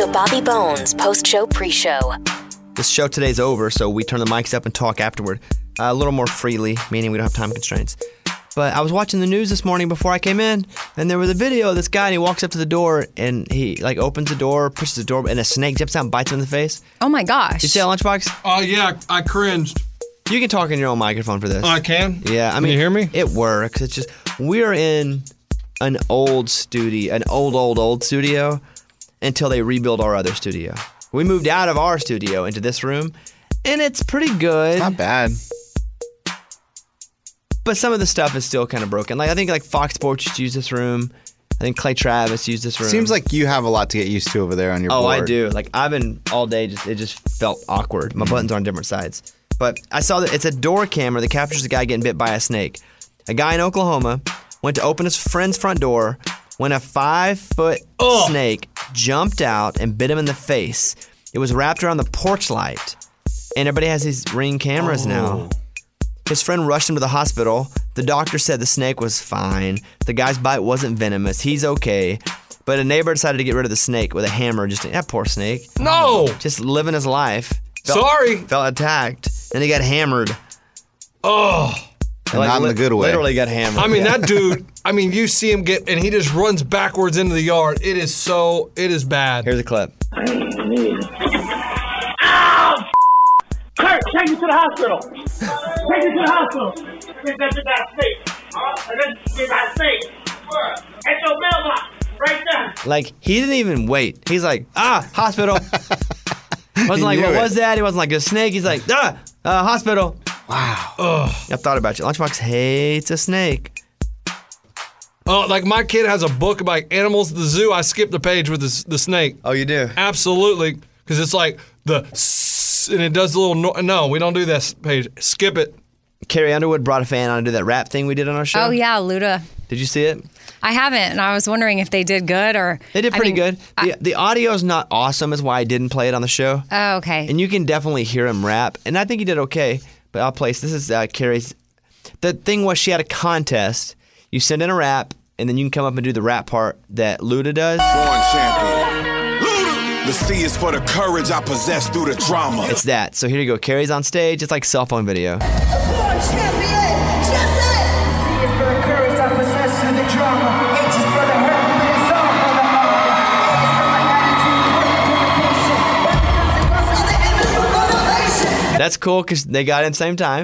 Bobby Bones post-show pre-show. This show today's over, so we turn the mics up and talk afterward. A little more freely, meaning we don't have time constraints. But I was watching the news this morning before I came in, and there was a video of this guy, and he walks up to the door, and he opens the door, pushes the door, and a snake jumps out and bites him in the face. Oh my gosh. You see that, Lunchbox? Oh, yeah, I cringed. You can talk in your own microphone for this. Oh, I can? Yeah, I mean, can you hear me? It works. It's just, we're in an old studio, an old studio, until they rebuild our other studio. We moved out of our studio into this room, and it's pretty good. Not bad. But some of the stuff is still kind of broken. I think Fox Sports used to use this room. I think Clay Travis used this room. Seems like you have a lot to get used to over there on your board. Oh, I do. I've been all day, it just felt awkward. My buttons are on different sides. But I saw that it's a door camera that captures a guy getting bit by a snake. A guy in Oklahoma went to open his friend's front door when a 5-foot snake jumped out and bit him in the face. It was wrapped around the porch light. And everybody has these Ring cameras now. His friend rushed him to the hospital. The doctor said the snake was fine. The guy's bite wasn't venomous. He's okay. But a neighbor decided to get rid of the snake with a hammer. That poor snake. No! Just living his life. Sorry. Felt attacked. And he got hammered. Oh. Not in the good way. Literally got hammered. I mean, that dude, you see him and he just runs backwards into the yard. It is bad. Here's a clip. Ow! Kurt, take me to the hospital. Take me to the hospital. Get that snake. Get that snake. At your mailbox, right there. He didn't even wait. He's like, hospital. Wasn't like, what was that? He wasn't like a snake. He's like, hospital. Wow. Ugh. I thought about you. Lunchbox hates a snake. Oh, my kid has a book about animals at the zoo. I skipped the page with the snake. Oh, you do? Absolutely. Because it's and it does a little, no, we don't do that page. Skip it. Carrie Underwood brought a fan on to do that rap thing we did on our show. Oh, yeah, Luda. Did you see it? I haven't, and I was wondering if they did good or... They did pretty good. The audio's not awesome is why I didn't play it on the show. Oh, okay. And you can definitely hear him rap, and I think he did okay, but I'll place... This is Carrie's... The thing was she had a contest. You send in a rap, and then you can come up and do the rap part that Luda does. Born champion. The C is for the courage I possess through the drama. It's that. So here you go. Carrie's on stage. It's like cell phone video. Born champion, just it. C is for the courage I possess through the drama. H is for the hurt, but it's all for the heart. That's cool because they got it at the same time.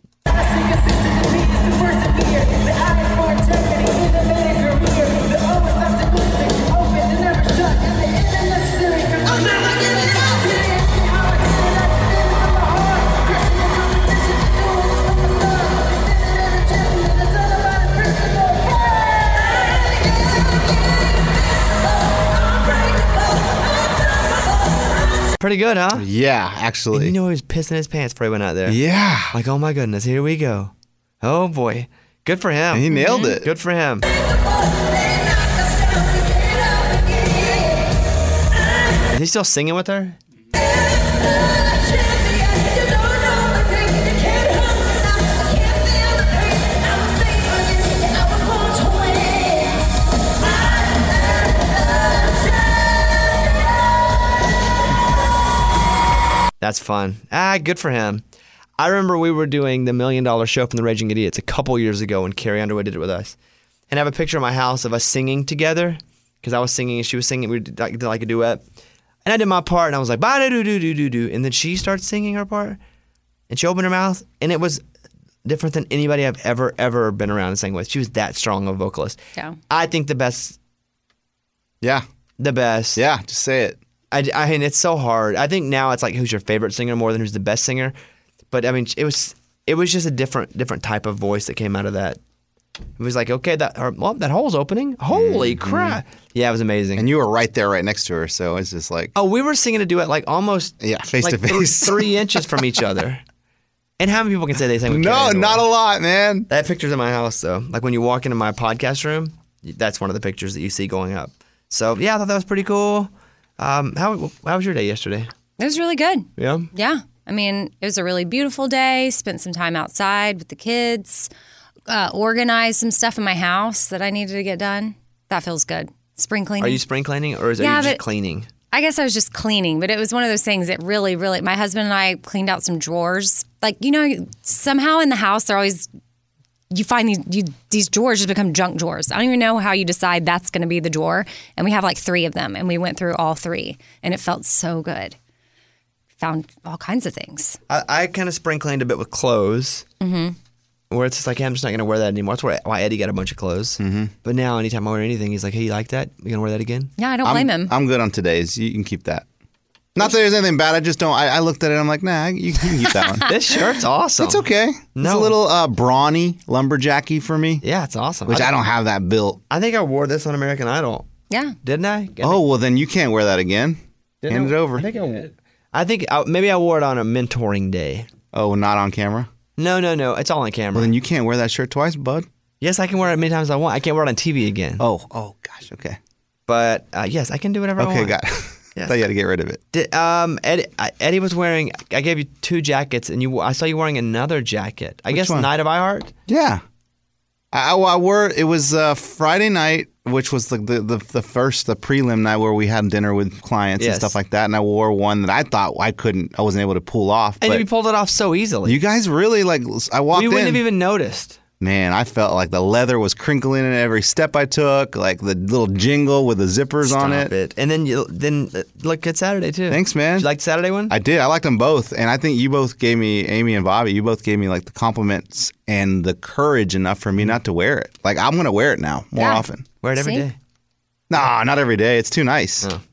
Pretty good, huh? Yeah, actually. And he was pissing his pants before he went out there. Yeah. Oh my goodness, here we go. Oh boy. Good for him. He nailed it. Good for him. Is he still singing with her? That's fun. Good for him. I remember we were doing the $1 Million Show from the Raging Idiots a couple years ago when Carrie Underwood did it with us. And I have a picture of my house of us singing together because I was singing and she was singing. We did like a duet. And I did my part and I was like, ba-da-do-do-do-do-do. And then she started singing her part and she opened her mouth and it was different than anybody I've ever been around and sang with. She was that strong of a vocalist. Yeah. I think the best. Yeah. The best. Yeah, just say it. I mean, it's so hard. I think now it's like who's your favorite singer more than who's the best singer. But I mean, it was just a different type of voice that came out of that. It was like, okay, that hole's opening. Holy crap! Yeah, it was amazing. And you were right there, right next to her, so it's just like, oh, we were singing a duet like almost face to face, 3 inches from each other. And how many people can say they sang with No, Carrie not a lot, man. I have pictures in my house though. Like when you walk into my podcast room, that's one of the pictures that you see going up. So yeah, I thought that was pretty cool. How was your day yesterday? It was really good. Yeah? Yeah. I mean, it was a really beautiful day. Spent some time outside with the kids. Organized some stuff in my house that I needed to get done. That feels good. Spring cleaning. Are you spring cleaning or are you just cleaning? I guess I was just cleaning, but it was one of those things that really, really, my husband and I cleaned out some drawers. Like, somehow in the house, they're always, you find these drawers just become junk drawers. I don't even know how you decide that's going to be the drawer. And we have like 3 of them, and we went through all 3, and it felt so good. Found all kinds of things. I kind of spring cleaned a bit with clothes. Mm-hmm. Where it's just like, hey, I'm just not going to wear that anymore. That's why Eddie got a bunch of clothes. Mm-hmm. But now, anytime I wear anything, he's like, hey, you like that? You going to wear that again? Yeah, I don't blame him. I'm good on today's. You can keep that. Not that there's anything bad. I just don't. I looked at it. I'm like, nah, you can keep that one. This shirt's awesome. It's okay. No. It's a little brawny, lumberjacky for me. Yeah, it's awesome. Which I don't have that built. I think I wore this on American Idol. Yeah. Didn't I? Oh, well, then you can't wear that again. Hand it over. I think maybe I wore it on a mentoring day. Oh, not on camera? No. It's all on camera. Well, then you can't wear that shirt twice, bud. Yes, I can wear it many times as I want. I can't wear it on TV again. Oh, gosh, okay. But yes, I can do whatever I want. Okay, got it. Yes. I thought you had to get rid of it. Eddie was wearing, I gave you 2 jackets, and I saw you wearing another jacket. I guess one? Night of iHeart? Yeah. I wore, it was Friday night, which was the prelim night where we had dinner with clients and stuff like that. And I wore one that I thought I wasn't able to pull off. And but you pulled it off so easily. You guys really, I walked in. We wouldn't have even noticed. Man, I felt like the leather was crinkling in every step I took, like the little jingle with the zippers on it. And then look at Saturday too. Thanks, man. Did you like the Saturday one? I did. I liked them both. And I think you both gave me, Amy and Bobby, you both gave me like the compliments and the courage enough for me not to wear it. Like, I'm going to wear it now more often. Wear it every See? day. Nah, not every day. It's too nice. Oh.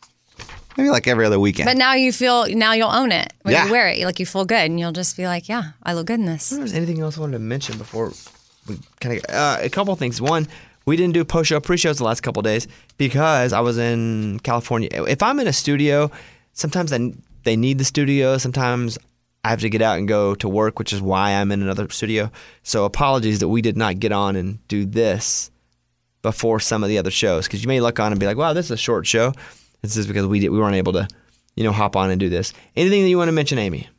Maybe like every other weekend. But now you'll own it. When Yeah. you wear it, like you feel good, and you'll just be like, yeah, I look good in this. I wonder if there's anything else I wanted to mention before we kind of a couple of things. One, we didn't do post-show, pre-shows the last couple of days because I was in California. If I'm in a studio, sometimes they need the studio. Sometimes I have to get out and go to work, which is why I'm in another studio. So apologies that we did not get on and do this before some of the other shows, because you may look on and be like, wow, this is a short show. It's just because we weren't able to, hop on and do this. Anything that you want to mention, Amy?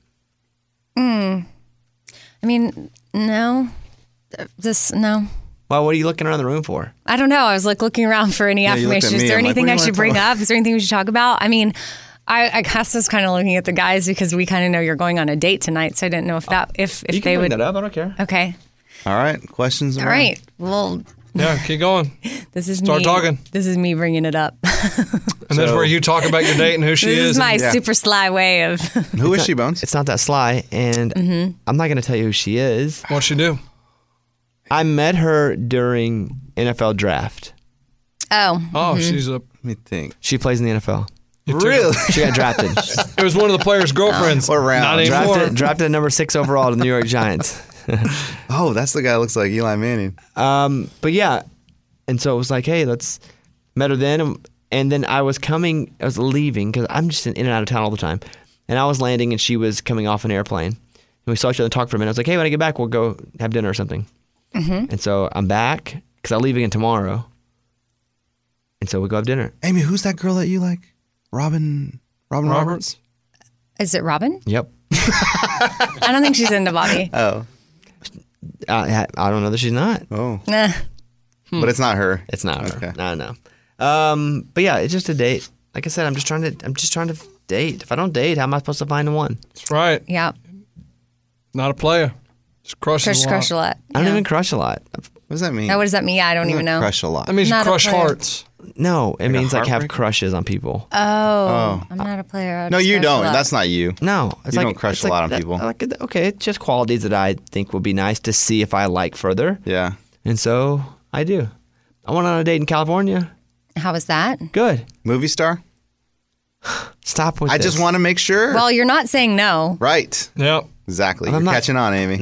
I mean, no. No. Well, what are you looking around the room for? I don't know. I was like looking around for any you looked affirmation. at Is me. there I'm like, anything what do I you should wanna bring talk up? Is there anything we should talk about? I mean, I guess I was kind of looking at the guys because we kind of know you're going on a date tonight, so I didn't know if You they can would. bring that up. I don't care. Okay. All right. Questions? All right. Well, Yeah, keep going. this is Start me. talking. This is me bringing it up. And that's where you talk about your date and who she This is. is my Yeah. super sly way of. Who is she, Bones? It's not that sly, and I'm not going to tell you who she is. What'd she do? I met her during NFL draft. Oh. Oh, she's a. Let me think. She plays in the NFL. Really? She got drafted. It was one of the players' girlfriends. What round? Not anymore. drafted at number 6 overall to the New York Giants. Oh, that's the guy that looks like Eli Manning. But yeah, and so it was like, hey, met her then, and then I was leaving because I'm just in and out of town all the time, and I was landing and she was coming off an airplane, and we saw each other talk for a minute. I was like, hey, when I get back, we'll go have dinner or something. Mm-hmm. And so I'm back because I'll leave again tomorrow, and so we go have dinner. Amy, who's that girl that you like? Robin Roberts? Is it Robin? Yep. I don't think she's into Bobby. Oh. I don't know that she's not. Oh. Nah. But it's not her. It's not her. Okay. No. But yeah, it's just a date. Like I said, I'm just trying to date. If I don't date, how am I supposed to find one? That's right. Yeah. Not a player. Just crushes Crush a a lot. lot. I don't Yeah. even crush a lot. What does that mean? Now, what does that mean? Yeah, I don't even know. Crush a lot. That means you Not a crush player. hearts. No, it means like have heartbreaker? crushes on people. Oh, I'm not a player. I No, just you crush a don't. lot. That's not you. No, it's You like, don't crush it's a lot like on that- people. Okay, it's just qualities that I think will be nice to see if I like further, Yeah. and so I do. I went on a date in California. How was that? Good. Movie star? Stop with I this. just want to make sure. Well, you're not saying no. Right. Yep. Exactly. I'm You're not- catching on, Amy.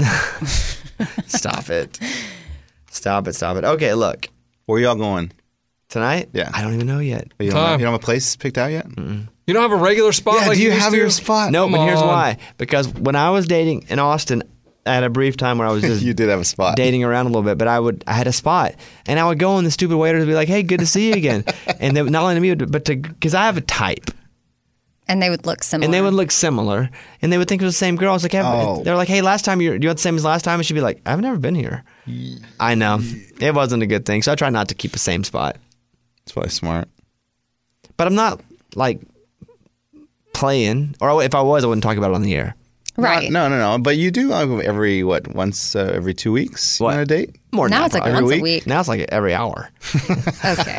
Stop it. Stop it. Okay, look. Where y'all going? Tonight? Yeah. I don't even know yet. You Time. don't have a place picked out yet? You don't have a regular spot Yeah, like do you used have to? your spot? No, but here's on. why. Because when I was dating in Austin, I had a brief time where I was just You did have a spot. dating around a little bit, but I had a spot, and I would go, and the stupid waiters would be like, "Hey, good to see you again," and they would not only to me, but because I have a type, And they would look similar. and they would look similar, and they would think it was the same girl. I was like, Oh. they're like, "Hey, last time do you want the same as last time?" And she'd be like, "I've never been here." I know it wasn't a good thing, so I try not to keep the same spot. It's probably smart. But I'm not like playing, or if I was, I wouldn't talk about it on the air. Right. No. But you do every every 2 weeks on a date? More Now than it's that, like probably. once a week. Now it's like every hour. Okay.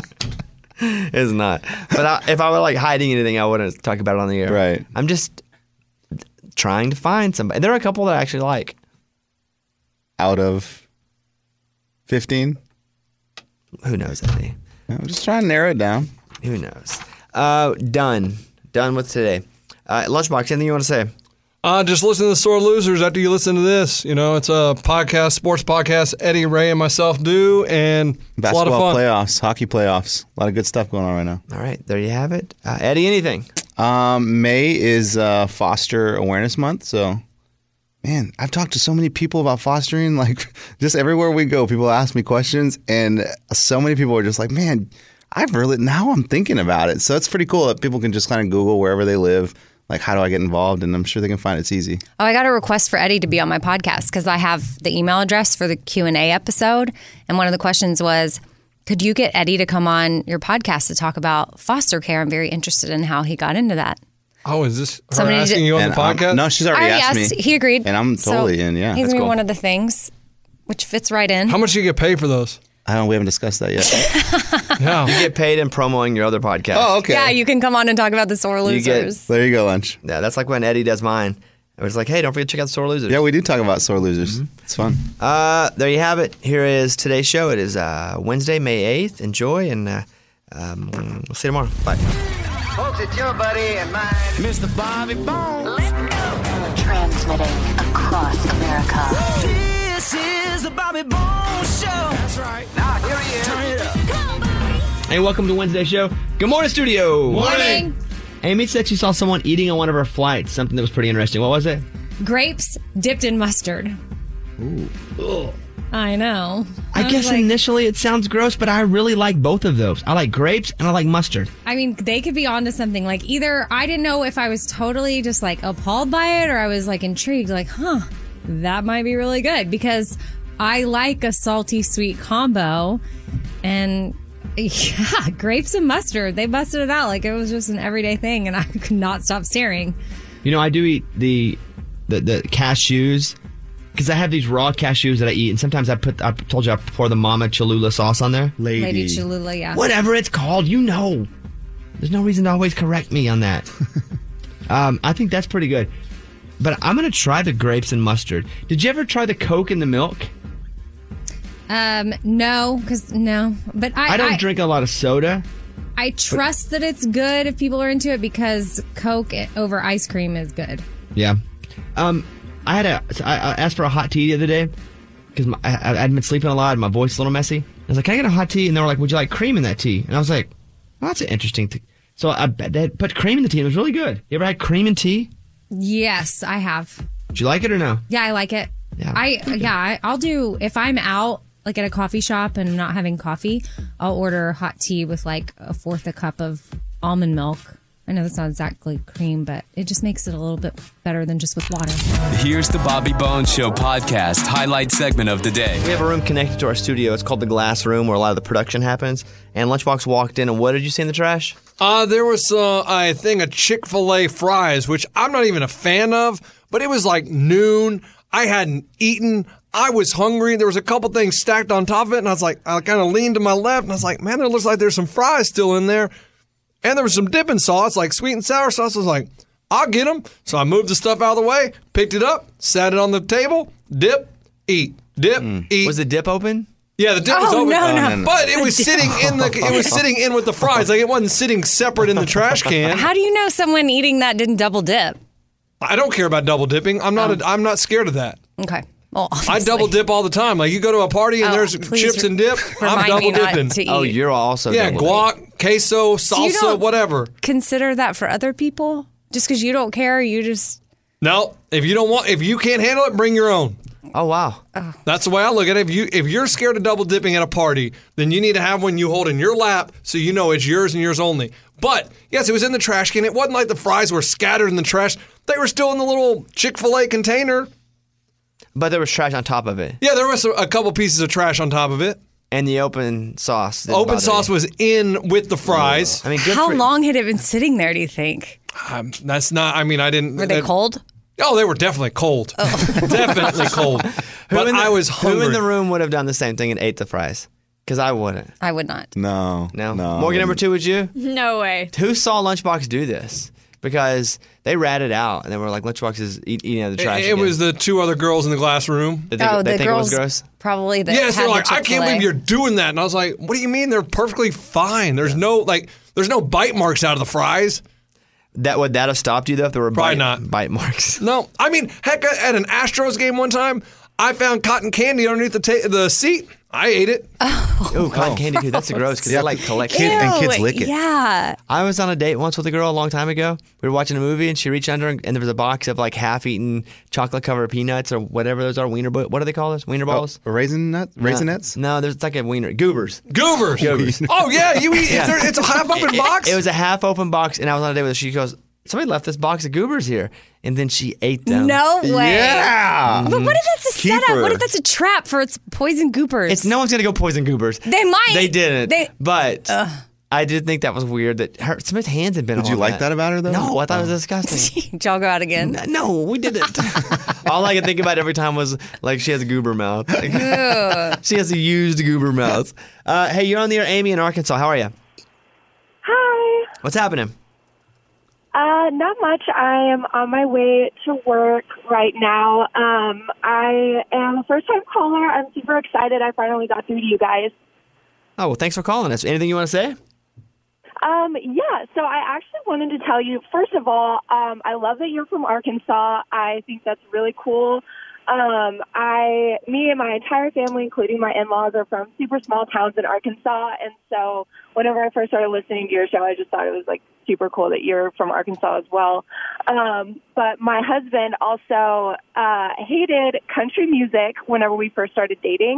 It's not. But if I were like hiding anything, I wouldn't talk about it on the air. Right. I'm just trying to find somebody. There are a couple that I actually like. Out of 15? Who knows, Eddie? I'm just trying to narrow it down. Who knows? Done with today. Lunchbox, anything you want to say? Just listen to the Sore Losers after you listen to this. It's a podcast, sports podcast Eddie, Ray, and myself do, and it's a lot of Basketball fun. playoffs, hockey playoffs. A lot of good stuff going on right now. All right, there you have it. Eddie, anything? May is Foster Awareness Month, so man, I've talked to so many people about fostering. Like, just everywhere we go, people ask me questions, and so many people are just like, man, now I'm thinking about it. So it's pretty cool that people can just kind of Google wherever they live, like, how do I get involved? And I'm sure they can find it's easy. Oh, I got a request for Eddie to be on my podcast because I have the email address for the Q&A episode. And one of the questions was, could you get Eddie to come on your podcast to talk about foster care? I'm very interested in how he got into that. Oh, is this her Somebody asking did- you on And the podcast? no, she's already asked me. He agreed. And I'm totally in, yeah. He's That's going to be cool. one of the things, which fits right in. How much do you get paid for those? We haven't discussed that yet. Yeah. You get paid in promoting your other podcast. Oh, okay. Yeah, you can come on and talk about the sore You get- losers. There you go, Lunch. Yeah, that's like when Eddie does mine. It was like, hey, don't forget to check out Sore Losers. Yeah, we do talk about sore losers. It's fun. There you have it. Here is today's show. It is Wednesday, May 8th. Enjoy, and we'll see you tomorrow. Bye. Folks, it's your buddy and mine, Mr. Bobby Bones. Transmitting across America. This is the Bobby Bones Show. That's right. Now, here he is. Turn it up. Hey, welcome to Wednesday's show. Good morning, studio. Morning. Amy said she saw someone eating on one of her flights, something that was pretty interesting. What was it? Grapes dipped in mustard. Ooh. I know. I was guess like- initially it sounds gross, but I really like both of those. I like grapes and I like mustard. I mean, they could be onto something. Like, either I didn't know if I was totally just like appalled by it or I was like intrigued, like, that might be really good because I like a salty sweet combo. And yeah, grapes and mustard, they busted it out like it was just an everyday thing and I could not stop staring. You know, I do eat the cashews because I have these raw cashews that I eat, and sometimes I told you I pour the Mama Cholula sauce on there. Lady Cholula, yeah. Whatever it's called, you know. There's no reason to always correct me on that. I think that's pretty good. But I'm going to try the grapes and mustard. Did you ever try the Coke in the milk? No, because no. But I don't drink a lot of soda. I trust that it's good if people are into it because Coke over ice cream is good. Yeah. I asked for a hot tea the other day because I'd been sleeping a lot and my voice is a little messy. I was like, can I get a hot tea? And they were like, would you like cream in that tea? And I was like, well, that's an interesting thing. So they put cream in the tea and it was really good. You ever had cream in tea? Yes, I have. Did you like it or no? Yeah, I like it. Yeah. I'll do, if I'm out like at a coffee shop and not having coffee, I'll order hot tea with like a fourth a cup of almond milk. I know that's not exactly cream, but it just makes it a little bit better than just with water. Here's the Bobby Bones Show podcast highlight segment of the day. We have a room connected to our studio. It's called the Glass Room, where a lot of the production happens. And Lunchbox walked in, and what did you see in the trash? There was, I think, a Chick-fil-A fries, which I'm not even a fan of, but it was like noon. I hadn't eaten. I was hungry. There was a couple things stacked on top of it, and I was like, I kind of leaned to my left, and I was like, man, there looks like there's some fries still in there. And there was some dipping sauce, like sweet and sour sauce. I was like, I'll get them. So I moved the stuff out of the way, picked it up, sat it on the table, dip, eat, dip, eat. Was the dip open? Yeah, the dip was open. No. But it was sitting in sitting in with the fries. Like, it wasn't sitting separate in the trash can. How do you know someone eating that didn't double dip? I don't care about double dipping. I'm not scared of that. Okay. Well, I double dip all the time. Like, you go to a party and there's chips and dip, I'm remind double me not dipping. to eat. Oh, you're also double guac, queso, you salsa, don't- whatever. Consider that for other people? Just because you don't care, you just... No, if you can't handle it, bring your own. Oh, wow. That's the way I look at it. If you're scared of double dipping at a party, then you need to have one you hold in your lap so you know it's yours and yours only. But, yes, it was in the trash can. It wasn't like the fries were scattered in the trash. They were still in the little Chick-fil-A container. But there was trash on top of it. Yeah, there was a couple pieces of trash on top of it. And the open sauce. didn't Open bother sauce you. was in with the fries. I mean, good How for- long had it been sitting there, do you think? That's not. I mean, I didn't. Were they cold? Oh, they were definitely cold. Definitely cold. But I was hungry. Who in the room would have done the same thing and ate the fries? Because I wouldn't. I would not. No. Morgan, number 2, would you? No way. Who saw Lunchbox do this? Because they ratted out and they were like, Lunchbox is eating out of the trash. It was the 2 other girls in the glass room. Did they think it was gross? Probably. That Yes, they're had like, the I can't Chick-fil-A. believe you're doing that. And I was like, what do you mean? They're perfectly fine. There's no bite marks out of the fries. Would that have stopped you though if there were Probably not. bite marks? No, I mean, heck, at an Astros game one time, I found cotton candy underneath the seat. I ate it. Oh, cotton candy too. That's gross because they like collect. And kids lick it. Yeah. I was on a date once with a girl a long time ago. We were watching a movie and she reached under and there was a box of like half-eaten chocolate-covered peanuts or whatever those are. What do they call those? Wiener balls? Raisinets? No, there's like a wiener. Goobers. Goobers. Oh yeah, you eat. It's a half-open box. It was a half-open box, and I was on a date with her. She goes, "Somebody left this box of Goobers here," and then she ate them. No way. Yeah. But what if that's a setup? Keeper. What if that's a trap for its poison goopers? It's no one's gonna go poison Goobers. They might. They didn't. But Ugh. I did think that was weird that somebody's hands had been. Did you on like that about her though? No, I thought it was disgusting. Did y'all go out again? No, we didn't. All I could think about every time was like she has a goober mouth. Like, she has a used goober mouth. Hey, you're on the air, Amy in Arkansas. How are you? Hi. What's happening? Not much. I am on my way to work right now. I am a first-time caller. I'm super excited. I finally got through to you guys. Oh, well, thanks for calling us. Anything you want to say? Yeah, so I actually wanted to tell you, first of all, I love that you're from Arkansas. I think that's really cool. Me and my entire family, including my in-laws, are from super small towns in Arkansas. And so whenever I first started listening to your show, I just thought it was like super cool that you're from Arkansas as well. But my husband also hated country music whenever we first started dating.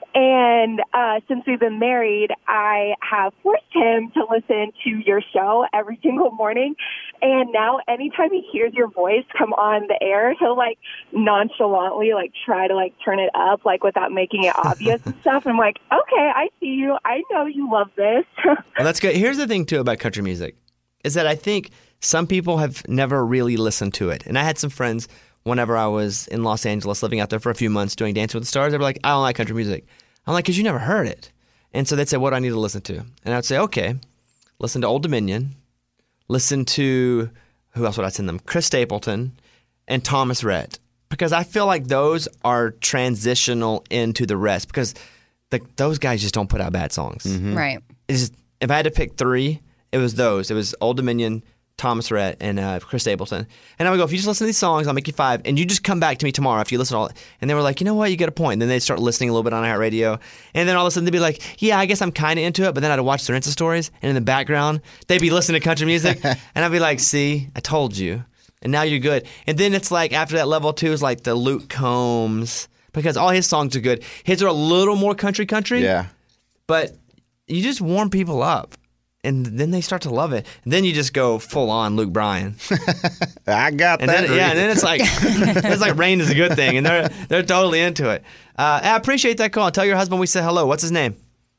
And since we've been married, I have forced him to listen to your show every single morning. And now anytime he hears your voice come on the air, he'll like nonchalantly like try to like turn it up like without making it obvious and stuff. And I'm like, okay, I see you. I know you love this. Well, that's good. Here's the thing, too, about country music is that I think some people have never really listened to it. And I had some friends whenever I was in Los Angeles living out there for a few months doing Dancing with the Stars. They were like, I don't like country music. I'm like, because you never heard it. And so they'd say, what do I need to listen to? And I would say, okay, listen to Old Dominion, listen to, who else would I send them? Chris Stapleton and Thomas Rhett. Because I feel like those are transitional into the rest because those guys just don't put out bad songs. Mm-hmm. Right. It's just, if I had to pick 3, it was those. It was Old Dominion, Thomas Rhett, and Chris Stapleton. And I would go, if you just listen to these songs, I'll make you 5. And you just come back to me tomorrow after you listen to all. And they were like, you know what? You get a point. And then they'd start listening a little bit on iHeartRadio. And then all of a sudden they'd be like, yeah, I guess I'm kind of into it. But then I'd watch their Insta stories. And in the background, they'd be listening to country music. And I'd be like, see, I told you. And now you're good. And then it's like after that level 2 is like the Luke Combs. Because all his songs are good. His are a little more country. Yeah. But you just warm people up. And then they start to love it. And then you just go full on Luke Bryan. I got and that. Then, yeah, and then it's like rain is a good thing, and they're totally into it. I appreciate that call. Tell your husband we said hello. What's his name?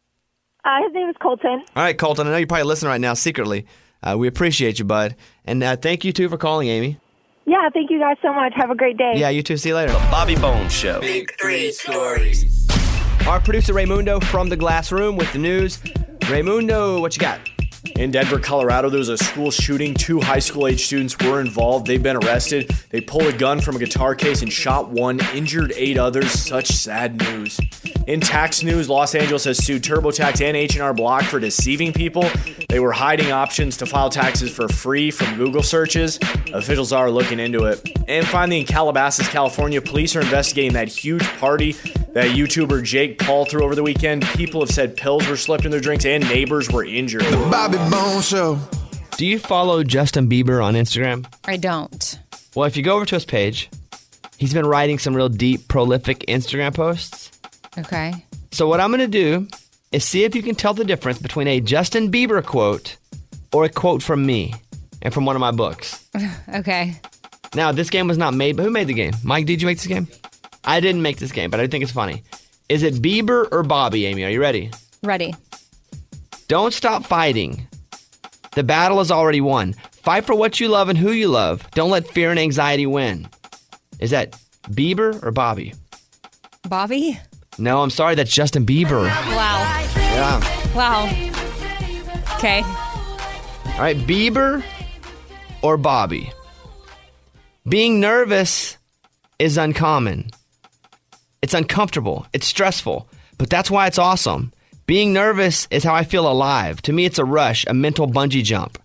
His name is Colton. All right, Colton. I know you're probably listening right now secretly. We appreciate you, bud. And thank you, too, for calling, Amy. Yeah, thank you guys so much. Have a great day. Yeah, you too. See you later. Bobby Bones Show. Big 3 stories. Our producer, Raymundo, from the Glass Room with the news. Raymundo, what you got? In Denver, Colorado, there was a school shooting. 2 high school age students were involved. They've been arrested. They pulled a gun from a guitar case and shot 1, injured 8 others. Such sad news. In tax news, Los Angeles has sued TurboTax and H&R Block for deceiving people. They were hiding options to file taxes for free from Google searches. Officials are looking into it. And finally, in Calabasas, California, police are investigating that huge party that YouTuber Jake Paul threw over the weekend. People have said pills were slipped in their drinks and neighbors were injured. The Bobby Bones Show. Do you follow Justin Bieber on Instagram? I don't. Well, if you go over to his page, he's been writing some real deep, prolific Instagram posts. Okay. So what I'm going to do is see if you can tell the difference between a Justin Bieber quote or a quote from me and from one of my books. Okay. Now, this game was not made, but who made the game? Mike, did you make this game? I didn't make this game, but I think it's funny. Is it Bieber or Bobby, Amy? Are you ready? Ready. Don't stop fighting. The battle is already won. Fight for what you love and who you love. Don't let fear and anxiety win. Is that Bieber or Bobby? Bobby? No, I'm sorry. That's Justin Bieber. Wow. Yeah. Wow. Okay. All right, Bieber or Bobby? Being nervous is uncommon. It's uncomfortable. It's stressful. But that's why it's awesome. Being nervous is how I feel alive. To me, it's a rush, a mental bungee jump.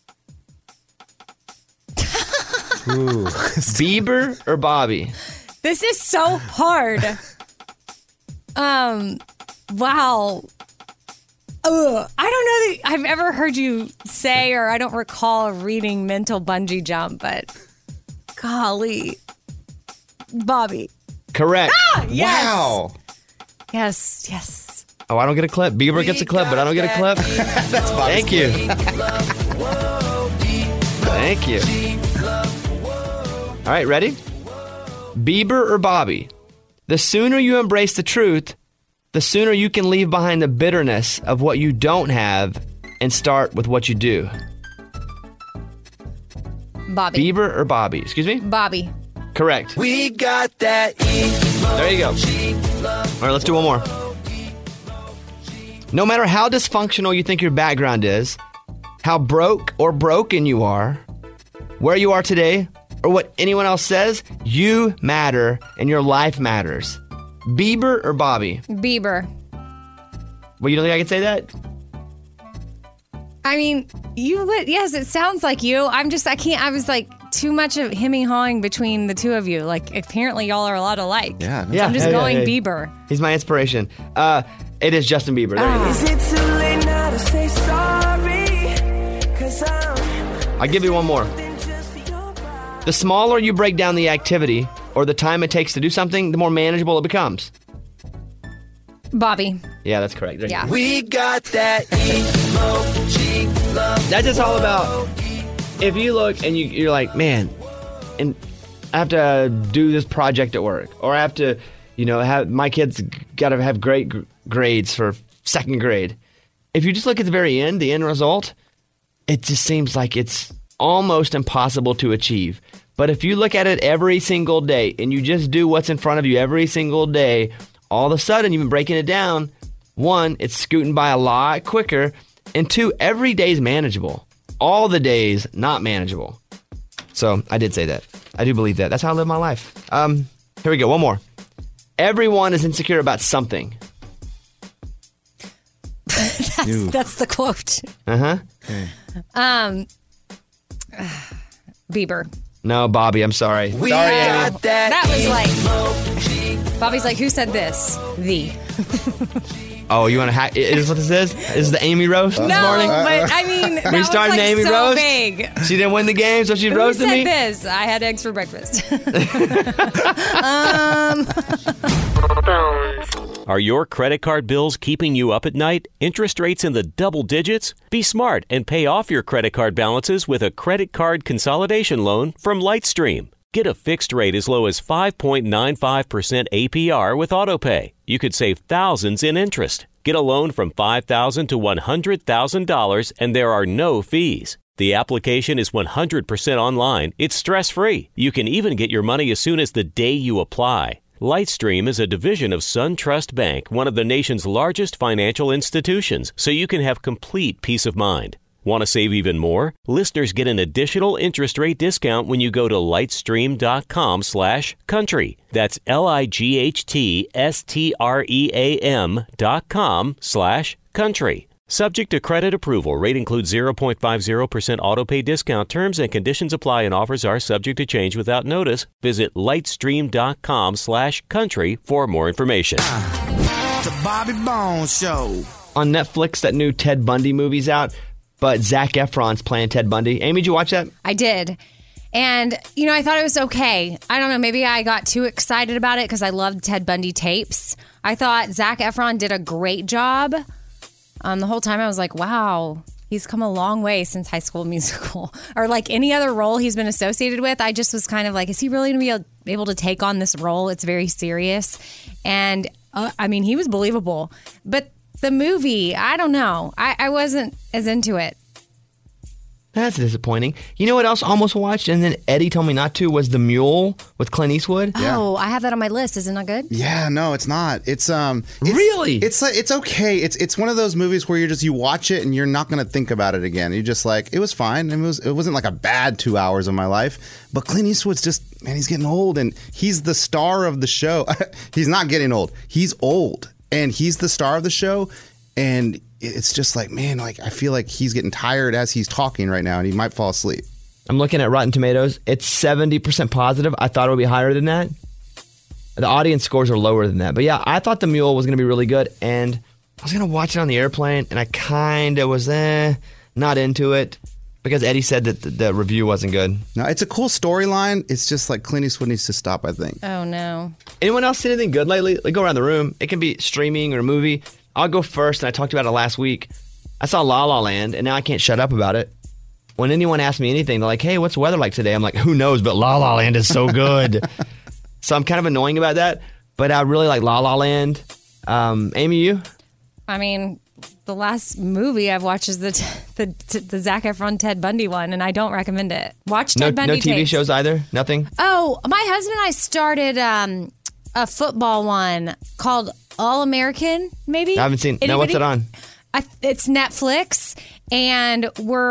Ooh. Bieber or Bobby? This is so hard. Wow. I don't know that I've ever heard you say, or I don't recall reading mental bungee jump, but golly. Bobby. Correct. Ah, yes. Wow. Yes. Oh, I don't get a clip. Bieber gets a clip, but I don't get a clip. That's Bobby's Thank you. Thank you. All right, ready? Bieber or Bobby? The sooner you embrace the truth, the sooner you can leave behind the bitterness of what you don't have and start with what you do. Bobby. Bieber or Bobby? Excuse me? Bobby. Correct. We got that There you go. All right, let's do one more. No matter how dysfunctional you think your background is, how broke or broken you are, where you are today, or what anyone else says, you matter and your life matters. Bieber or Bobby? Bieber. Well, you don't think I can say that? I mean, you would. Yes, it sounds like you. I can't. I was like too much of hemming hawing between the two of you. Like, apparently y'all are a lot alike. Yeah. So I'm just going Bieber. He's my inspiration. It is Justin Bieber. There you go. Is it too late now to say sorry? 'Cause I'll give you one more. The smaller you break down the activity or the time it takes to do something, the more manageable it becomes. Bobby. Yeah, that's correct. There you Yeah. go. we got that emoji love. That's just all about if you look and you're like, man, and I have to do this project at work, or I have to, have my kids got to have great grades for second grade. If you just look at the very end, the end result, it just seems like it's almost impossible to achieve. But if you look at it every single day and you just do what's in front of you every single day, all of a sudden you've been breaking it down. One, it's scooting by a lot quicker. And two, every day is manageable. All the days not manageable. So I did say that. I do believe that. That's how I live my life. Here we go. One more. Everyone is insecure about something. That's the quote. Okay. Bieber. No, Bobby, I'm sorry. We Sorry, got Amy. that Was like, emoji. Bobby's like, who said this? The. Oh, you want to hack? Is this what this is? This is the Amy roast this No, morning? but I mean, that We was started like the Amy so roast? big. She didn't win the game, so she's Who roasting said me? this? I had eggs for breakfast. Are your credit card bills keeping you up at night? Interest rates in the double digits? Be smart and pay off your credit card balances with a credit card consolidation loan from Lightstream. Get a fixed rate as low as 5.95% APR with AutoPay. You could save thousands in interest. Get a loan from $5,000 to $100,000 and there are no fees. The application is 100% online. It's stress-free. You can even get your money as soon as the day you apply. Lightstream is a division of SunTrust Bank, one of the nation's largest financial institutions, so you can have complete peace of mind. Want to save even more? Listeners get an additional interest rate discount when you go to lightstream.com/country. That's lightstream.com/country. Subject to credit approval. Rate includes 0.50% autopay discount. Terms and conditions apply and offers are subject to change without notice. Visit lightstream.com/country for more information. The Bobby Bones Show. On Netflix, that new Ted Bundy movie's out, but Zac Efron's playing Ted Bundy. Amy, did you watch that? I did. And, I thought it was okay. I don't know. Maybe I got too excited about it because I loved Ted Bundy tapes. I thought Zac Efron did a great job. The whole time I was like, wow, he's come a long way since High School Musical or like any other role he's been associated with. I just was kind of like, is he really going to be able to take on this role? It's very serious. And I mean, he was believable. But the movie, I don't know. I wasn't as into it. That's disappointing. You know what else I almost watched, and then Eddie told me not to, was The Mule with Clint Eastwood. Oh, I have that on my list. Is it not good? Yeah, no, it's not. It's really? It's okay. It's one of those movies where you watch it and you're not going to think about it again. You just like, it was fine. It wasn't like a bad 2 hours of my life. But Clint Eastwood's just, man, he's getting old, and he's the star of the show. He's not getting old. He's old, and he's the star of the show, and it's just like, man, like I feel like he's getting tired as he's talking right now, and he might fall asleep. I'm looking at Rotten Tomatoes. It's 70% positive. I thought it would be higher than that. The audience scores are lower than that. But yeah, I thought The Mule was going to be really good, and I was going to watch it on the airplane, and I kind of was not into it because Eddie said that the review wasn't good. No, it's a cool storyline. It's just like Clint Eastwood needs to stop, I think. Oh, no. Anyone else see anything good lately? Like, go around the room. It can be streaming or a movie. I'll go first, and I talked about it last week. I saw La La Land, and now I can't shut up about it. When anyone asks me anything, they're like, hey, what's the weather like today? I'm like, who knows, but La La Land is so good. So I'm kind of annoying about that, but I really like La La Land. Amy, you? I mean, the last movie I've watched is the Zac Efron Ted Bundy one, and I don't recommend it. Watch Ted Bundy No TV tapes. shows either? Nothing? Oh, my husband and I started a football one called All American, maybe? I haven't seen. Anybody? No, what's it on? It's Netflix, and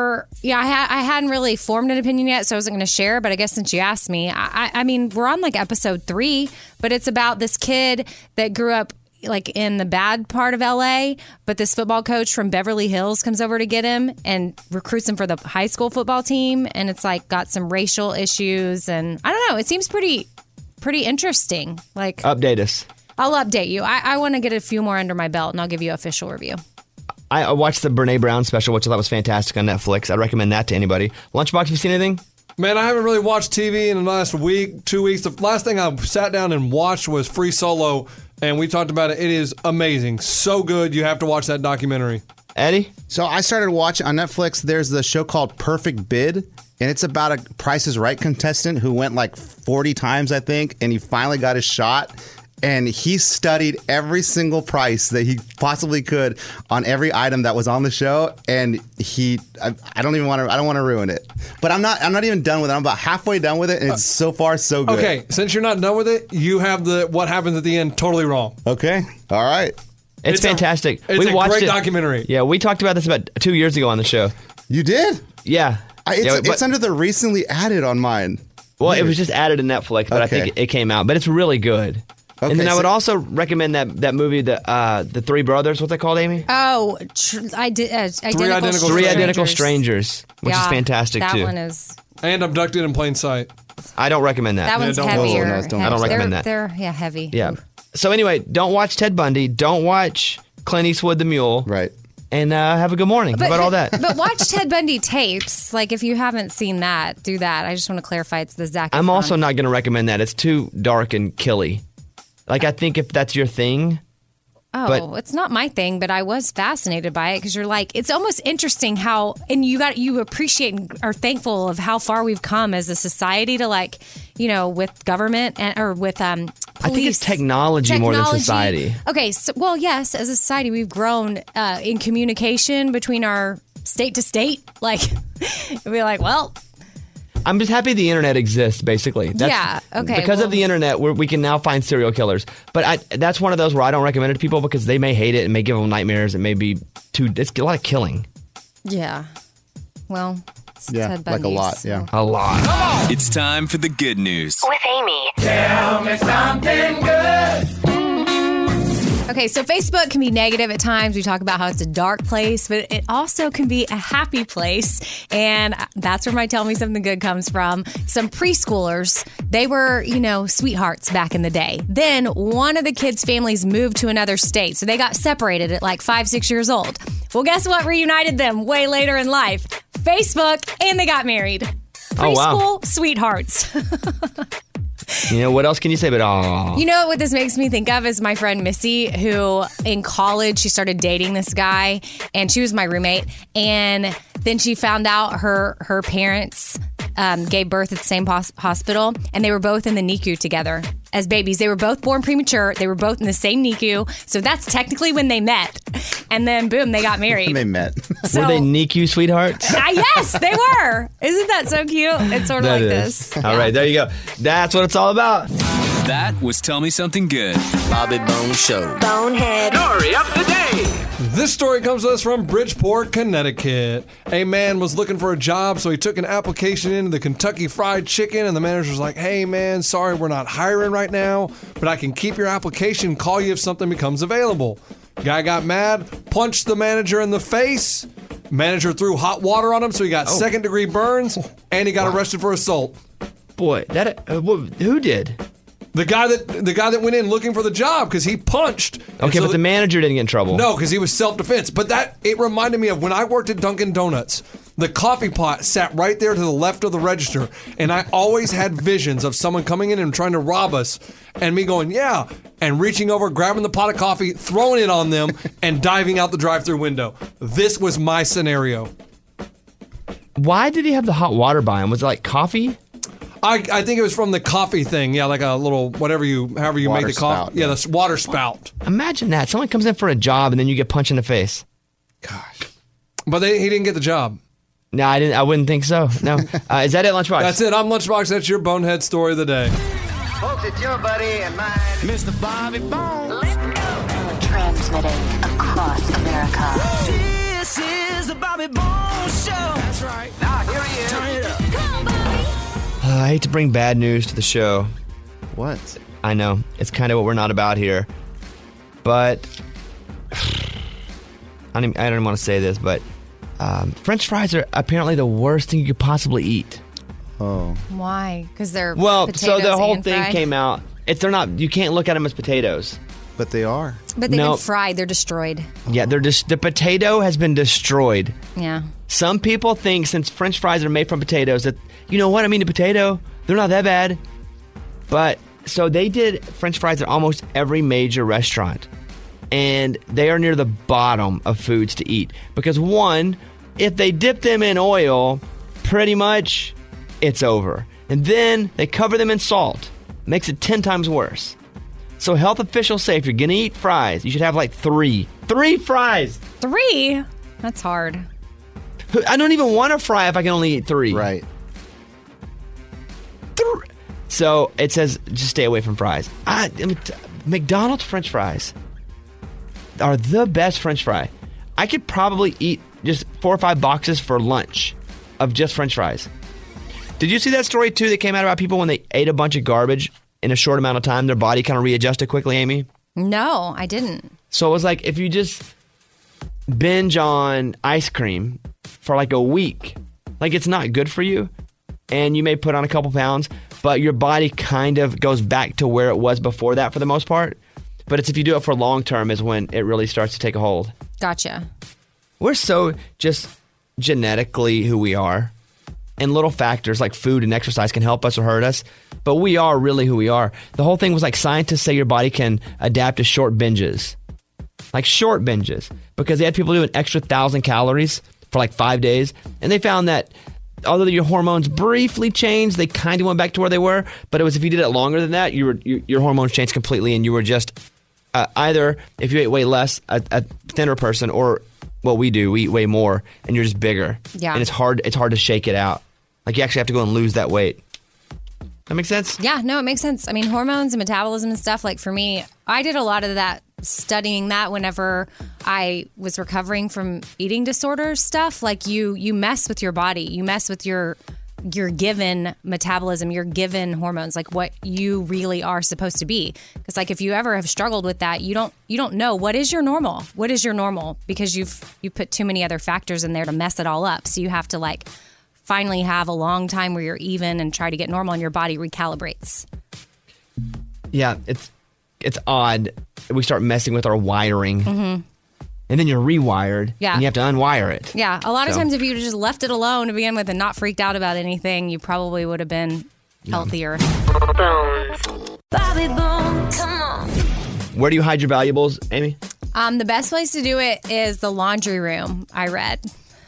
I hadn't really formed an opinion yet, so I wasn't going to share, but I guess since you asked me, I mean, we're on like episode 3, but it's about this kid that grew up like in the bad part of LA, but this football coach from Beverly Hills comes over to get him and recruits him for the high school football team, and it's like got some racial issues, and I don't know, it seems pretty interesting. Like, update us. I'll update you. I want to get a few more under my belt, and I'll give you an official review. I watched the Brene Brown special, which I thought was fantastic on Netflix. I'd recommend that to anybody. Lunchbox, have you seen anything? Man, I haven't really watched TV in the last week, 2 weeks. The last thing I sat down and watched was Free Solo, and we talked about it. It is amazing. So good. You have to watch that documentary. Eddie? So I started watching on Netflix. There's the show called Perfect Bid, and it's about a Price is Right contestant who went like 40 times, I think, and he finally got his shot. And he studied every single price that he possibly could on every item that was on the show. And I don't want to ruin it, but I'm not even done with it. I'm about halfway done with it, and it's so far so good. Okay, since you're not done with it, you have the what happens at the end totally wrong. Okay, all right. It's fantastic. It's we a watched great it. documentary. Yeah, we talked about this about 2 years ago on the show. You did? Yeah. It's under the recently added on mine. Well, it was just added to Netflix, but Okay. I think it came out. But it's really good. Okay, and then I so- would also recommend that movie, the Three Brothers. What's that called, Amy? Oh, Three Identical Strangers, which is fantastic that too. That one is. And Abducted in Plain Sight. I don't recommend that. That one's don't heavier. I don't recommend that. They're heavy. Yeah. So anyway, don't watch Ted Bundy. Don't watch Clint Eastwood, The Mule. Right. And have a good morning. How about all that? But watch Ted Bundy tapes. Like, if you haven't seen that, do that. I just want to clarify it's the Zac Efron. I'm also not going to recommend that. It's too dark and killy. Like, I think if that's your thing. Oh, it's not my thing, but I was fascinated by it because you're like, it's almost interesting how, and you appreciate and are thankful of how far we've come as a society to, like, you know, with government or with police. I think it's technology more than society. Okay, so, well, yes, as a society, we've grown in communication between our state to state. Like, we're like, well. I'm just happy the internet exists, basically. Yeah, okay, Because well- of the internet, we can now find serial killers. But that's one of those where I don't recommend it to people because they may hate it and may give them nightmares. It may be it's a lot of killing. Yeah. Well, it's Yeah, Ted like a Bundy's, lot, so. yeah. A lot. It's time for the good news. With Amy. Tell me something good. Okay, so Facebook can be negative at times. We talk about how it's a dark place, but it also can be a happy place. And that's where my Tell Me Something Good comes from. Some preschoolers, they were, sweethearts back in the day. Then one of the kids' families moved to another state. So they got separated at like 5-6 years old. Well, guess what reunited them way later in life? Facebook, and they got married. Oh, wow. Preschool sweethearts. What else can you say? But You know what this makes me think of is my friend Missy, who in college, she started dating this guy, and she was my roommate. And then she found out her parents gave birth at the same hospital, and they were both in the NICU together. as babies. They were both born premature. They were both in the same NICU. So that's technically when they met. And then, boom, they got married. They met. So, were they NICU sweethearts? Yes, they were. Isn't that so cute? It's sort of like this. All right, there you go. That's what it's all about. That was Tell Me Something Good. Bobby Bones Show. Bonehead. Story of the day. This story comes to us from Bridgeport, Connecticut. A man was looking for a job, so he took an application into the Kentucky Fried Chicken, and the manager was like, hey, man, sorry, we're not hiring right now, but I can keep your application, call you if something becomes available. Guy got mad, punched the manager in the face. Manager threw hot water on him, so he got second-degree burns, and he got arrested for assault. Boy, who did? The guy that went in looking for the job because he punched. Okay, but the manager didn't get in trouble. No, because he was self-defense. But it reminded me of when I worked at Dunkin' Donuts. The coffee pot sat right there to the left of the register, and I always had visions of someone coming in and trying to rob us, and me going, yeah, and reaching over, grabbing the pot of coffee, throwing it on them, and diving out the drive-thru window. This was my scenario. Why did he have the hot water by him? Was it like coffee? I think it was from the coffee thing. Yeah, like a little however you water make the coffee. spout, Yeah, the water spout. Imagine that. Someone comes in for a job and then you get punched in the face. Gosh. But he didn't get the job. No, I didn't. I wouldn't think so. No. Is that it, Lunchbox? That's it. I'm Lunchbox. That's your bonehead story of the day. Folks, it's your buddy and mine, Mr. Bobby Bones. Transmitting across America. This is the Bobby Bones Show. That's right. Now, here he is. Turn it up. Come on, Bobby. I hate to bring bad news to the show. What? I know. It's kind of what we're not about here. But I don't even want to say this, but French fries are apparently the worst thing you could possibly eat. Oh. Why? Because they're potatoes. So the whole and thing fried? came out. They're not. You can't look at them as potatoes. But they are. But they've been fried. They're destroyed. Yeah, the potato has been destroyed. Yeah. Some people think since French fries are made from potatoes that, you know what, I mean, the potato, they're not that bad. But so they did French fries at almost every major restaurant. And they are near the bottom of foods to eat. Because one, if they dip them in oil, pretty much it's over. And then they cover them in salt. Makes it 10 times worse. So health officials say if you're going to eat fries, you should have like 3. 3 fries! 3? That's hard. I don't even want a fry if I can only eat 3. Right. So it says just stay away from fries. McDonald's French fries are the best French fry. I could probably eat just 4 or 5 boxes for lunch of just French fries. Did you see that story too that came out about people when they ate a bunch of garbage in a short amount of time, their body kind of readjusted quickly, Amy? No, I didn't. So it was like if you just binge on ice cream for like a week, like it's not good for you, and you may put on a couple pounds, but your body kind of goes back to where it was before that for the most part. But it's if you do it for long term is when it really starts to take a hold. Gotcha. We're so just genetically who we are. And little factors like food and exercise can help us or hurt us. But we are really who we are. The whole thing was like scientists say your body can adapt to short binges. Like short binges. Because they had people do an extra 1,000 calories for like 5 days. And they found that although your hormones briefly changed, they kind of went back to where they were. But it was if you did it longer than that, your hormones changed completely. And you were just either, if you ate way less, a thinner person, or what we do, we eat way more and you're just bigger. Yeah. And it's hard to shake it out. Like, you actually have to go and lose that weight. That makes sense? Yeah, no, it makes sense. I mean, hormones and metabolism and stuff, like for me, I did a lot of that, studying that whenever I was recovering from eating disorder stuff. Like, you mess with your body. You mess with your given metabolism, your given hormones, like what you really are supposed to be. Because, like, if you ever have struggled with that, you don't know what is your normal. What is your normal? Because you put too many other factors in there to mess it all up. So you have to, like, finally have a long time where you're even and try to get normal and your body recalibrates. Yeah, it's odd. We start messing with our wiring. Mm-hmm. And then you're rewired. Yeah. And you have to unwire it. Yeah. A lot of times if you just left it alone to begin with and not freaked out about anything, you probably would have been healthier. Bones. Bobby Bones, come on. Where do you hide your valuables, Amy? The best place to do it is the laundry room, I read.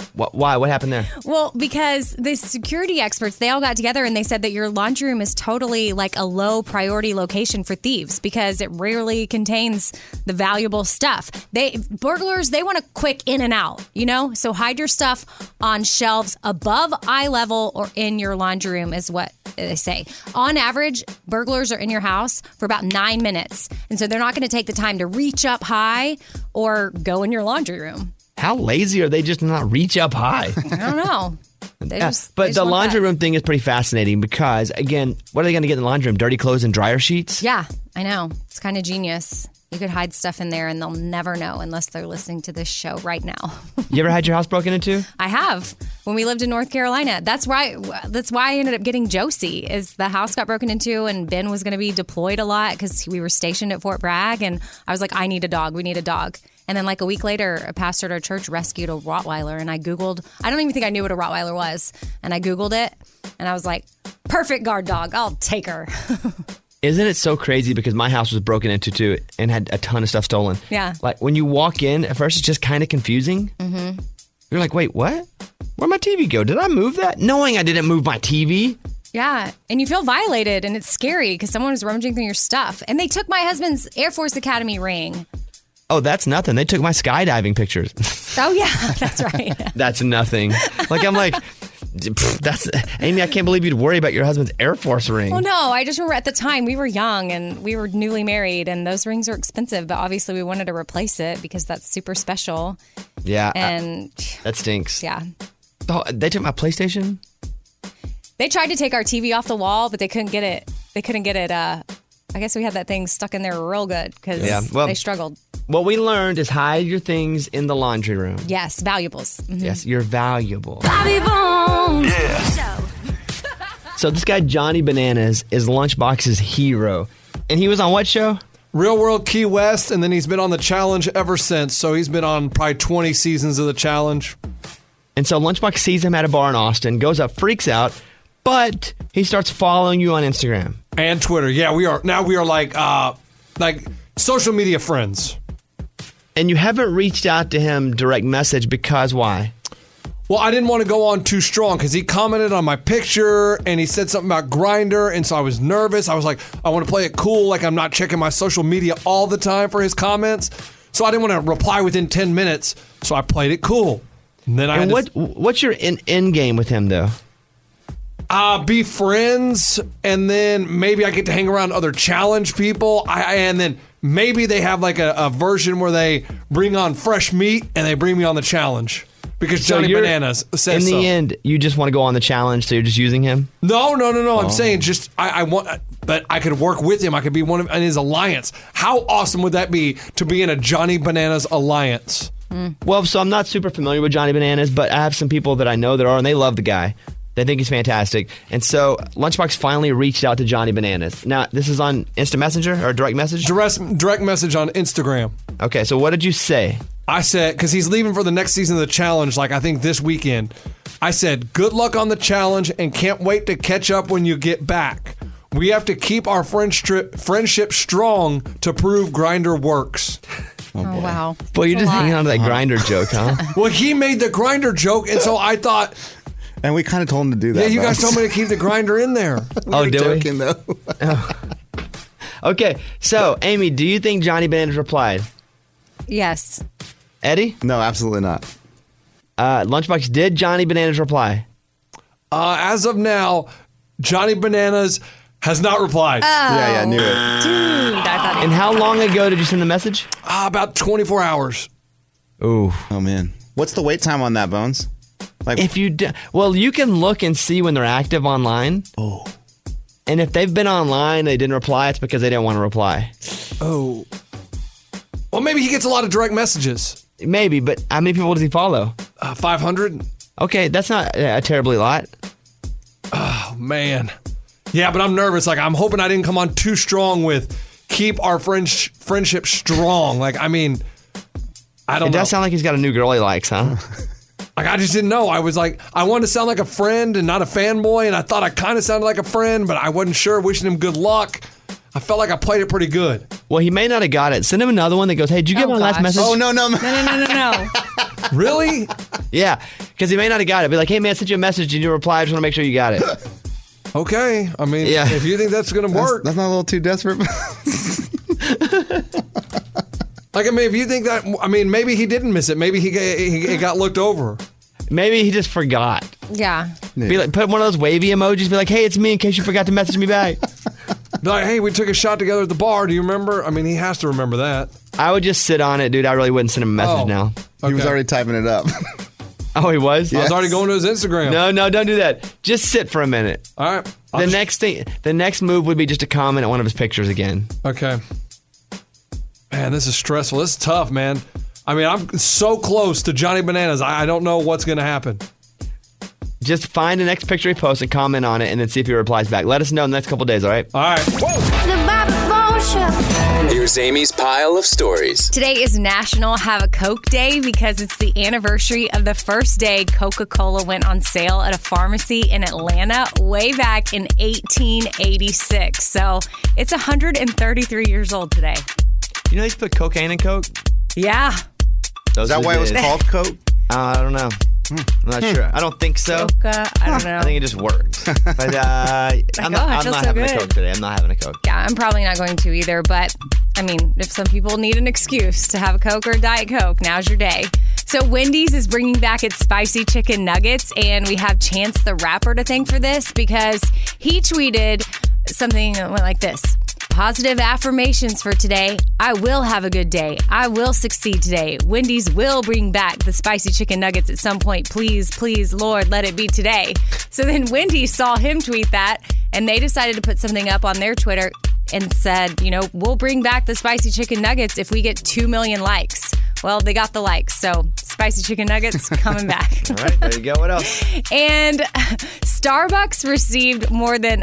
Why? What happened there? Well, because the security experts, they all got together and they said that your laundry room is totally like a low priority location for thieves because it rarely contains the valuable stuff. Burglars, they want a quick in and out, So hide your stuff on shelves above eye level or in your laundry room is what they say. On average, burglars are in your house for about 9 minutes. And so they're not going to take the time to reach up high or go in your laundry room. How lazy are they just to not reach up high? I don't know. But the laundry room thing is pretty fascinating because, again, what are they going to get in the laundry room? Dirty clothes and dryer sheets? Yeah, I know. It's kind of genius. You could hide stuff in there and they'll never know unless they're listening to this show right now. You ever had your house broken into? I have. When we lived in North Carolina. That's why I ended up getting Josie, is the house got broken into and Ben was going to be deployed a lot because we were stationed at Fort Bragg. And I was like, I need a dog. We need a dog. And then like a week later, a pastor at our church rescued a Rottweiler. And I Googled, I don't even think I knew what a Rottweiler was. And I Googled it and I was like, perfect guard dog. I'll take her. Isn't it so crazy because my house was broken into too and had a ton of stuff stolen? Yeah. Like when you walk in, at first it's just kind of confusing. Mm-hmm. You're like, wait, what? Where'd my TV go? Did I move that? Knowing I didn't move my TV. Yeah. And you feel violated and it's scary because someone was rummaging through your stuff. And they took my husband's Air Force Academy ring. Oh, that's nothing. They took my skydiving pictures. Oh, yeah. That's right. That's nothing. Like, I'm like, Amy, I can't believe you'd worry about your husband's Air Force ring. Well, no, I just remember at the time we were young and we were newly married and those rings are expensive, but obviously we wanted to replace it because that's super special. Yeah. And that stinks. Yeah. Oh, they took my PlayStation? They tried to take our TV off the wall, but they couldn't get it. I guess we had that thing stuck in there real good because they struggled. What we learned is hide your things in the laundry room. Yes, valuables. Mm-hmm. Yes, you're valuable. Bobby Bones. Yeah. So this guy, Johnny Bananas, is Lunchbox's hero. And he was on what show? Real World Key West, and then he's been on The Challenge ever since. So he's been on probably 20 seasons of The Challenge. And so Lunchbox sees him at a bar in Austin, goes up, freaks out, but he starts following you on Instagram. And Twitter. Yeah, we are like social media friends. And you haven't reached out to him direct message because why? Well, I didn't want to go on too strong because he commented on my picture and he said something about Grindr, and so I was nervous. I was like, I want to play it cool, like I'm not checking my social media all the time for his comments. So I didn't want to reply within 10 minutes, so I played it cool. And then what's your end game with him though? Be friends, and then maybe I get to hang around other challenge people. And then maybe they have like a version where they bring on fresh meat and they bring me on the challenge. Because Johnny Bananas says in the end, you just want to go on the challenge, so you're just using him? No. I'm saying just I want, but I could work with him. I could be one of in his alliance. How awesome would that be to be in a Johnny Bananas alliance? Well, so I'm not super familiar with Johnny Bananas, but I have some people that I know that are, and they love the guy. They think he's fantastic. And so Lunchbox finally reached out to Johnny Bananas. Now, this is on Instant Messenger or direct message? Direct message on Instagram. Okay, so what did you say? I said, because he's leaving for the next season of the challenge, like I think this weekend. I said, good luck on the challenge and can't wait to catch up when you get back. We have to keep our friendship strong to prove Grindr works. Oh wow. Boy, you're just hanging on to that Grindr joke, huh? Well, he made the Grindr joke, and so I thought... And we kind of told him to do that. Yeah, you guys told me to keep the Grindr in there. Did we? Though. Okay, so Amy, do you think Johnny Bananas replied? Yes. Eddie? No, absolutely not. Lunchbox, did Johnny Bananas reply? As of now, Johnny Bananas has not replied. Oh. Yeah, knew it. Dude, I thought And how long ago did you send the message? About 24 hours. Ooh. Oh, man. What's the wait time on that, Bones? Like, if you well, you can look and see when they're active online. Oh. And if they've been online, they didn't reply, it's because they didn't want to reply. Oh. Well, maybe he gets a lot of direct messages. Maybe, but how many people does he follow? 500. Okay, that's not a terribly lot. Oh, man. Yeah, but I'm nervous. Like, I'm hoping I didn't come on too strong with keep our friendship strong. Like, I mean, I don't know. It does sound like he's got a new girl he likes, huh? Like, I just didn't know. I was like, I wanted to sound like a friend and not a fanboy, and I thought I kind of sounded like a friend, but I wasn't sure. Wishing him good luck. I felt like I played it pretty good. Well, he may not have got it. Send him another one that goes, hey, did you get my last message? Oh, no. No. Really? Yeah, Because he may not have got it. Be like, hey, man, I sent you a message. Did you reply? I just want to make sure you got it. Okay. I mean, if you think that's going to work. That's not a little too desperate. Like, I mean, if you think that, I mean, maybe he didn't miss it. Maybe he got looked over. Maybe he just forgot. Yeah. Be like, put one of those wavy emojis. Be like, hey, it's me in case you forgot to message me back. Be like, hey, we took a shot together at the bar. Do you remember? I mean, he has to remember that. I would just sit on it, dude. I really wouldn't send him a message now. He was already typing it up. Oh, he was? I was already going to his Instagram. No, don't do that. Just sit for a minute. All right. The next move would be just to comment on one of his pictures again. Okay. Man, this is stressful. This is tough, man. I mean, I'm so close to Johnny Bananas. I don't know what's going to happen. Just find the next picture he posts and comment on it and then see if he replies back. Let us know in the next couple days, all right? All right. The Bobby Bones Show. Here's Amy's pile of stories. Today is National Have a Coke Day because it's the anniversary of the first day Coca-Cola went on sale at a pharmacy in Atlanta way back in 1886. So it's 133 years old today. You know they put cocaine in Coke? Yeah. Is that why it was called Coke? I don't know. I'm not sure. I don't think so. Coca, I don't know. I think it just worked. But I'm not having a Coke today. I'm not having a Coke. Yeah, I'm probably not going to either. But, I mean, if some people need an excuse to have a Coke or a Diet Coke, now's your day. So Wendy's is bringing back its spicy chicken nuggets, and we have Chance the Rapper to thank for this because he tweeted something that went like this. Positive affirmations for today. I will have a good day. I will succeed today. Wendy's will bring back the spicy chicken nuggets at some point. Please, please, Lord, let it be today. So then Wendy's saw him tweet that, and they decided to put something up on their Twitter and said, you know, we'll bring back the spicy chicken nuggets if we get 2 million likes. Well, they got the likes, so spicy chicken nuggets coming back. All right, there you go. What else? And Starbucks received more than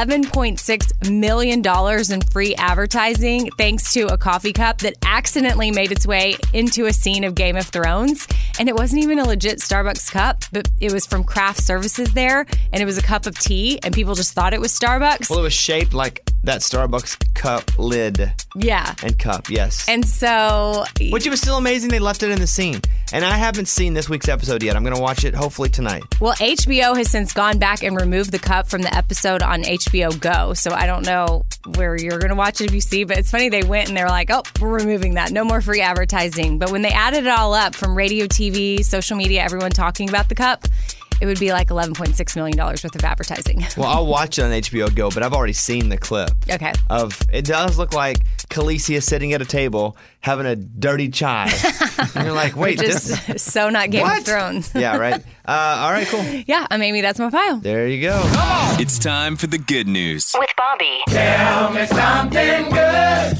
$11.6 million in free advertising thanks to a coffee cup that accidentally made its way into a scene of Game of Thrones. And it wasn't even a legit Starbucks cup, but it was from craft services there, and it was a cup of tea, and people just thought it was Starbucks. Well, it was shaped like that Starbucks cup lid. Yeah. And cup, yes. And so... Which it was still amazing they left it in the scene. And I haven't seen this week's episode yet. I'm going to watch it hopefully tonight. Well, HBO has since gone back and removed the cup from the episode on HBO Go. So I don't know where you're going to watch it if you see, but it's funny they went and they were like, oh, we're removing that. No more free advertising. But when they added it all up from radio, TV, social media, everyone talking about the cup, it would be like $11.6 million worth of advertising. Well, I'll watch it on HBO Go, but I've already seen the clip. Okay. It does look like Khaleesi is sitting at a table having a dirty chai. And you're like, wait, this is so not Game of Thrones. Yeah, right. All right, cool. Yeah, Amy, that's my pile. There you go. It's time for the good news. With Bobby. Tell me something good.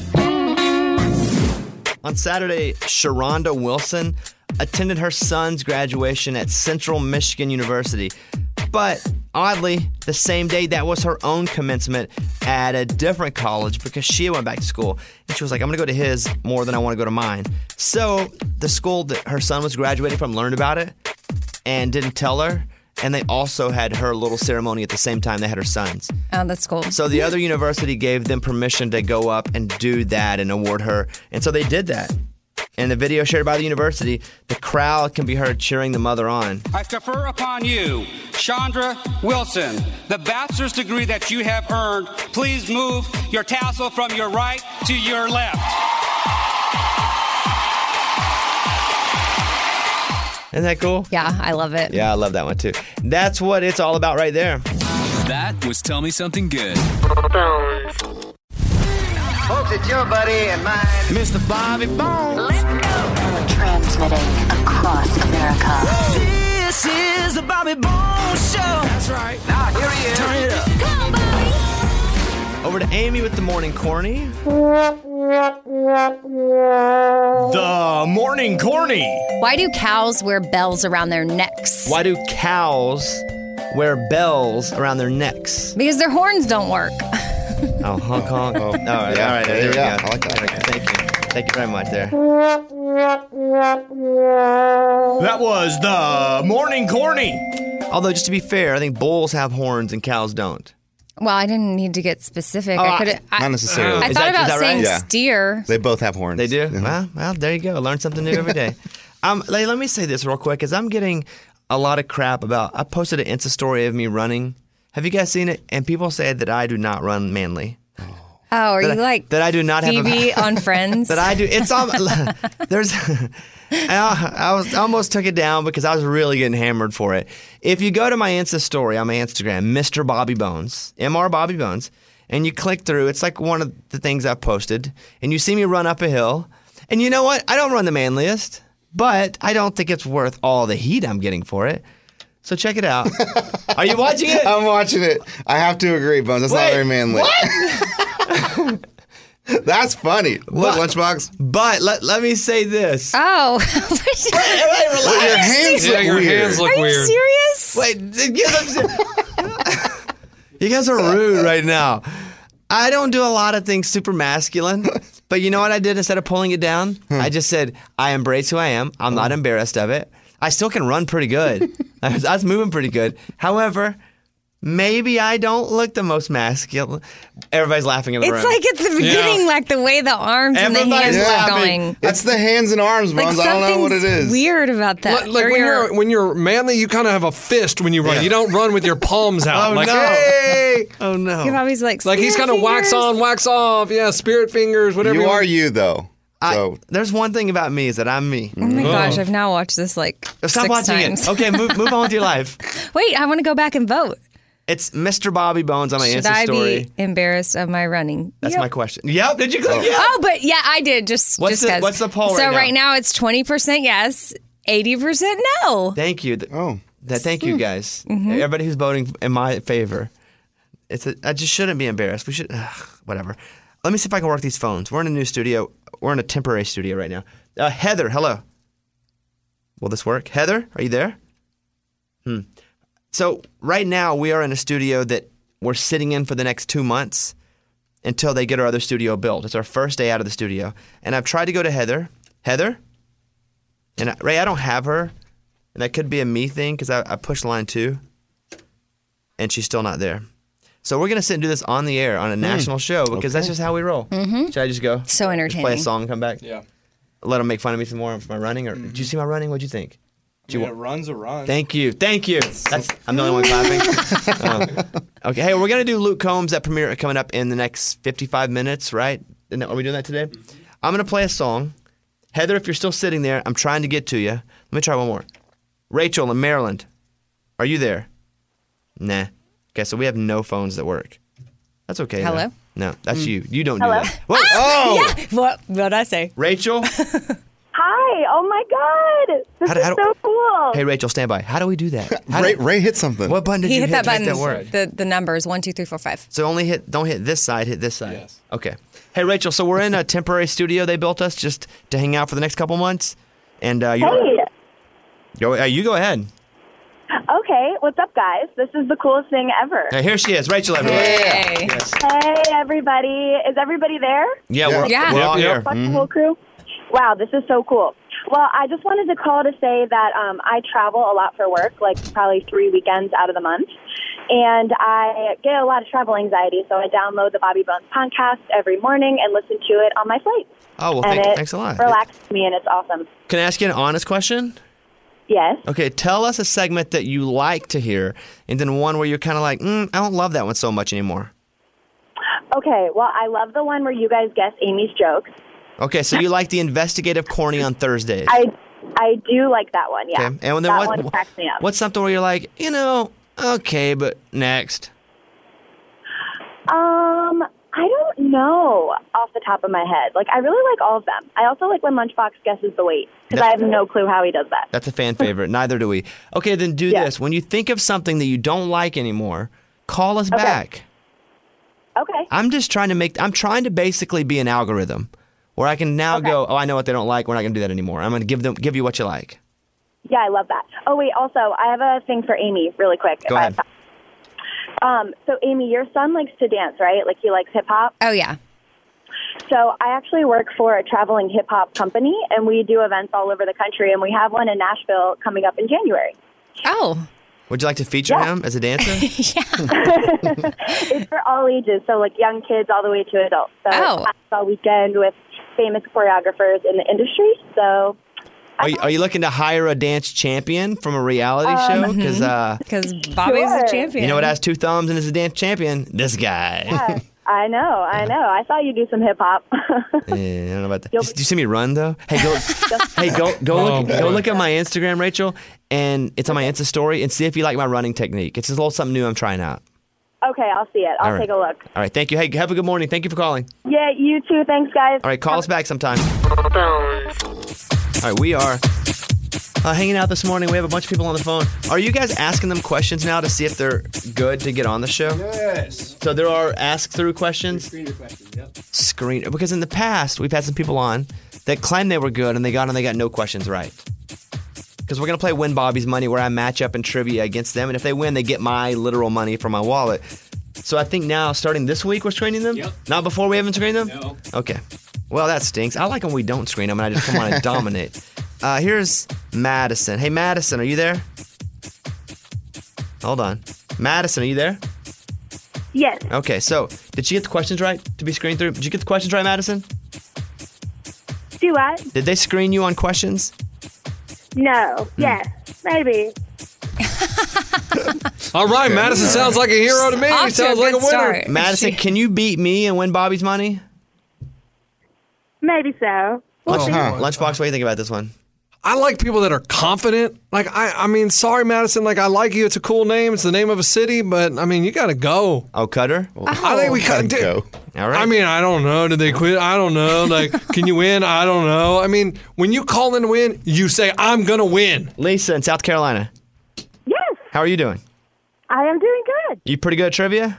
On Saturday, Sharonda Wilson attended her son's graduation at Central Michigan University. But oddly, the same day, that was her own commencement at a different college because she went back to school. And she was like, I'm going to go to his more than I want to go to mine. So the school that her son was graduating from learned about it and didn't tell her. And they also had her little ceremony at the same time they had her son's. Oh, that's cool. So the other university gave them permission to go up and do that and award her. And so they did that. In the video shared by the university, the crowd can be heard cheering the mother on. I confer upon you, Chandra Wilson, the bachelor's degree that you have earned. Please move your tassel from your right to your left. Isn't that cool? Yeah, I love it. Yeah, I love that one too. That's what it's all about right there. That was Tell Me Something Good. Bones. Folks, it's your buddy and mine, Mr. Bobby Bones. Let's go. Transmitting across America. This is the Bobby Bones Show. That's right. Now, here he is. Turn it up. Come on, Bobby. Over to Amy with the Morning Corny. The Morning Corny. Why do cows wear bells around their necks? Why do cows wear bells around their necks? Because their horns don't work. Oh, honk, honk. Oh, all right, yeah, all right. there you we go. go. I like that. Thank you. Thank you very much there. That was the Morning Corny. Although, just to be fair, I think bulls have horns and cows don't. Well, I didn't need to get specific. Not necessarily. I thought about saying Yeah. steer. They both have horns. They do? Mhm. Well, there you go. Learn something new every day. Let me say this real quick, as I'm getting a lot of crap about. I posted an Insta story of me running. Have you guys seen it? And people say that I do not run manly. Oh, are you like that? I do not have Phoebe on Friends. That I do. It's on. There's. I almost took it down because I was really getting hammered for it. If you go to my Insta story on my Instagram, Mr. Bobby Bones, Mr. Bobby Bones, and you click through, it's like one of the things I've posted, and you see me run up a hill. And you know what? I don't run the manliest, but I don't think it's worth all the heat I'm getting for it. So check it out. Are you watching it? I'm watching it. I have to agree, Bones. That's not very manly. What? That's funny. Look, Lunchbox. But let me say this. Oh. Well, your hands look your weird. hands look Are you weird. serious? Wait, you guys are rude right now. I don't do a lot of things super masculine, but you know what I did instead of pulling it down? I just said, I embrace who I am. I'm not embarrassed of it. I still can run pretty good. I was moving pretty good. However, maybe I don't look the most masculine. Everybody's laughing in the room. It's like at the beginning, like the way the arms and the hands are going. It's the hands and arms, Bones. I don't know what it is. Weird about that. Like when you're manly, you kind of have a fist when you run. Yeah. You don't run with your palms out. Oh, like, no. hey! Oh, no. You're always like He's kind of wax on, wax off. Yeah, spirit fingers, whatever. You are you, though. So. There's one thing about me is that I'm me. Oh my gosh, I've now watched this like Stop 6 watching times. it. Okay, move on with your life. Wait, I want to go back and vote. It's Mr. Bobby Bones on my Should Insta I story. be embarrassed of my running? That's my question. Yep. Did you click? Yeah. Oh, but yeah, I did. What's the poll so right now? right now it's 20% yes, 80% no. Thank you. Thank you guys. Everybody who's voting in my favor. I just shouldn't be embarrassed. We should. Whatever. Let me see if I can work these phones. We're in a new studio. We're in a temporary studio right now. Heather, hello. Will this work? Heather, are you there? So right now we are in a studio that we're sitting in for the next 2 months until they get our other studio built. It's our first day out of the studio. And I've tried to go to Heather. Heather? And Ray, I don't have her. And that could be a me thing because I pushed line 2. And she's still not there. So we're going to sit and do this on the air on a national show because that's just how we roll. Mm-hmm. Should I just go? So entertaining. Just play a song and come back? Yeah. Let them make fun of me some more for my running? Or did you see my running? What'd you think? A run's a run. Thank you. I'm the only one clapping. Okay, hey, we're going to do Luke Combs at premiere coming up in the next 55 minutes, right? Are we doing that today? I'm going to play a song. Heather, if you're still sitting there, I'm trying to get to you. Let me try one more. Rachel in Maryland, are you there? Nah. Okay, so we have no phones that work. That's okay. Hello? Though. No, that's you. You don't Hello? do that. Whoa. Oh! Yeah. What'd I say? Rachel? Hi. Oh, my God. This is so cool. Hey, Rachel, stand by. How do we do that? Ray hit something. What button did He you hit that to make button. that work? The numbers 1, 2, 3, 4, 5. So don't hit this side, hit this side. Yes. Okay. Hey, Rachel, so we're in a temporary studio they built us just to hang out for the next couple months. And Hey. you go ahead. Okay. What's up, guys? This is the coolest thing ever. Hey, here she is, Rachel, everybody. Hey. Yes. Hey, everybody. Is everybody there? Yeah, we're Yeah. all here. What's the whole crew? Wow, this is so cool. Well, I just wanted to call to say that I travel a lot for work, like probably 3 weekends out of the month. And I get a lot of travel anxiety, so I download the Bobby Bones podcast every morning and listen to it on my flight. Oh, well, and thanks a lot. It relaxes me, and it's awesome. Can I ask you an honest question? Yes. Okay, tell us a segment that you like to hear, and then one where you're kind of like, I don't love that one so much anymore. Okay, well, I love the one where you guys guess Amy's jokes. Okay, so you like the investigative corny on Thursdays. I do like that one, yeah. Okay. And then that one cracks me up. What's something where you're like, okay, but next? I don't know off the top of my head. Like, I really like all of them. I also like when Lunchbox guesses the weight, because I have no clue how he does that. That's a fan favorite. Neither do we. Okay, then do this. When you think of something that you don't like anymore, call us back. Okay. I'm trying to basically be an algorithm where I can now go, I know what they don't like. We're not going to do that anymore. I'm going to give you what you like. Yeah, I love that. Oh, wait, also, I have a thing for Amy really quick. Go ahead. So, Amy, your son likes to dance, right? Like, he likes hip-hop? Oh, yeah. So I actually work for a traveling hip-hop company, and we do events all over the country, and we have one in Nashville coming up in January. Oh. Would you like to feature him as a dancer? It's for all ages, so like young kids all the way to adults. So all weekend with famous choreographers in the industry. So Are you looking to hire a dance champion from a reality show? Because Bobby's a champion. You know what has 2 thumbs and is a dance champion? This guy. Yeah, I know. I thought you do some hip hop. Yeah, I don't know about that. Do you see me run though? Hey, go look at my Instagram, Rachel, and it's on my Insta story, and see if you like my running technique. It's just a little something new I'm trying out. Okay, I'll see it. I'll take a look. All right, thank you. Hey, have a good morning. Thank you for calling. Yeah, you too. Thanks, guys. All right, call us back sometime. All right, we are hanging out this morning. We have a bunch of people on the phone. Are you guys asking them questions now to see if they're good to get on the show? Yes. So there are ask-through questions? Screener questions, yep. Because in the past, we've had some people on that claimed they were good and they got no questions right. Because we're going to play Win Bobby's Money, where I match up in trivia against them. And if they win, they get my literal money from my wallet. So I think now, starting this week, we're screening them? Yep. Not before we haven't screened them? No. Okay. Well, that stinks. I like when we don't screen them and I just come on and dominate. Here's Madison. Hey, Madison, are you there? Hold on. Madison, are you there? Yes. Okay, so did she get the questions right to be screened through? Did you get the questions right, Madison? Do I? Did they screen you on questions? No. Yes. Maybe. All right, Madison sounds like a hero to me. Off to Sounds a like a good winner. start. Madison, can you beat me and win Bobby's money? Maybe so. Lunchbox, what do you think about this one? I like people that are confident. Like, I mean, sorry, Madison. Like, I like you. It's a cool name. It's the name of a city. But, I mean, you got to go. Oh, Cutter? I think we got to go. All right. I mean, I don't know. Did they quit? I don't know. Like, can you win? I don't know. I mean, when you call in to win, you say, I'm going to win. Lisa in South Carolina. Yes. How are you doing? I am doing good. You pretty good at trivia?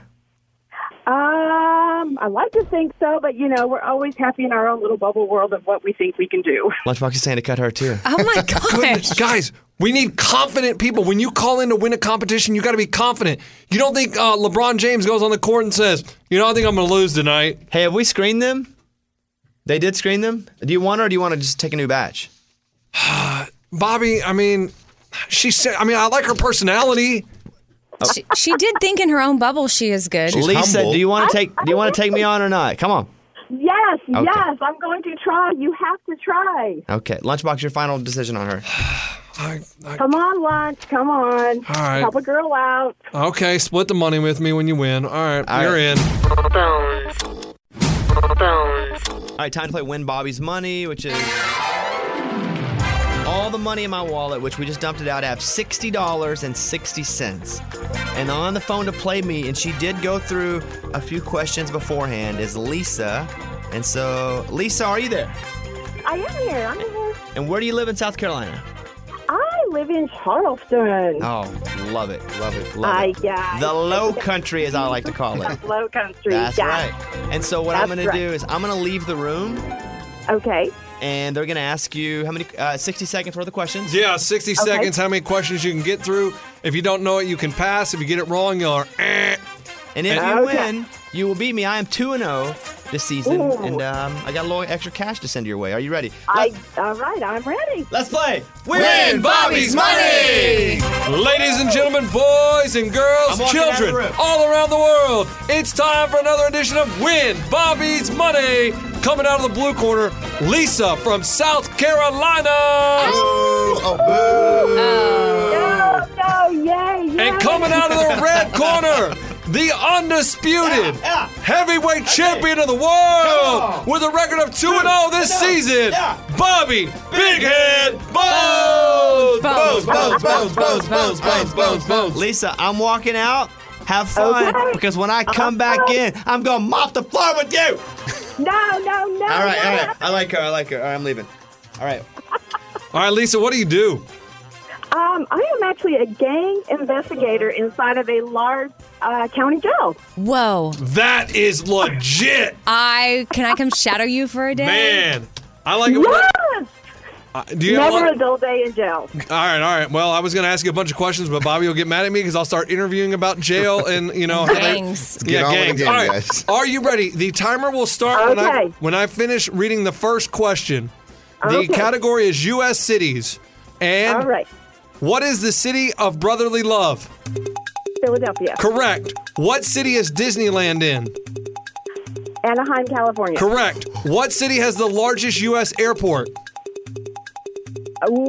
I like to think so, but we're always happy in our own little bubble world of what we think we can do. Lunchbox is saying to cut her too. Oh my gosh. Goodness, guys, we need confident people. When you call in to win a competition, you got to be confident. You don't think LeBron James goes on the court and says, I think I'm going to lose tonight. Hey, have we screened them? They did screen them? Do you want her or do you want to just take a new batch? Bobby, I mean, she said, I like her personality. She did think in her own bubble she is good. Lisa, humble. do you want to take me on or not? Come on. Yes, Okay. yes, I'm going to try. You have to try. Okay, Lunchbox, your final decision on her. Come on, Lunch. Come on. All right. Help a girl out. Okay, split the money with me when you win. All right, you're in. All right, time to play Win Bobby's Money, which is all the money in my wallet, which we just dumped it out. I have $60.60. And on the phone to play me, and she did go through a few questions beforehand, is Lisa. And so, Lisa, are you there? I am here. I'm here. And where do you live in South Carolina? I live in Charleston. Oh, love it, love it, love it. Yeah. The low country, as I like to call it. Low country. That's yeah. right. And so what I'm going to do is I'm going to leave the room. Okay. And they're going to ask you how many 60 seconds worth of questions? Yeah, 60 seconds, how many questions you can get through. If you don't know it, you can pass. If you get it wrong, you're And if you win, you will beat me. I am 2-0 this season. Ooh. And I got a little extra cash to send your way. Are you ready? All right, I'm ready. Let's play. Win Bobby's Money! Ladies and gentlemen, boys and girls, children all around the world, it's time for another edition of Win Bobby's Money. Coming out of the blue corner, Lisa from South Carolina. No, yay. And coming out of the red corner, the undisputed heavyweight champion of the world with a record of 2-0 this season, Bobby Big Head Bones. Bones. Lisa, I'm walking out. Have fun, because when I come back in, I'm going to mop the floor with you. No. All right. I like her. All right, I'm leaving. All right. All right, Lisa, what do you do? I am actually a gang investigator inside of a large county jail. Whoa. That is legit. Can I come shadow you for a day? Man, I like it. Yes! Do you Never a dull day in jail. All right. Well, I was going to ask you a bunch of questions, but Bobby will get mad at me because I'll start interviewing about jail and, gangs. Gangs. All right. Guys. Are you ready? The timer will start when I finish reading the first question. The category is U.S. cities. And all right. What is the city of brotherly love? Philadelphia. Correct. What city is Disneyland in? Anaheim, California. Correct. What city has the largest U.S. airport?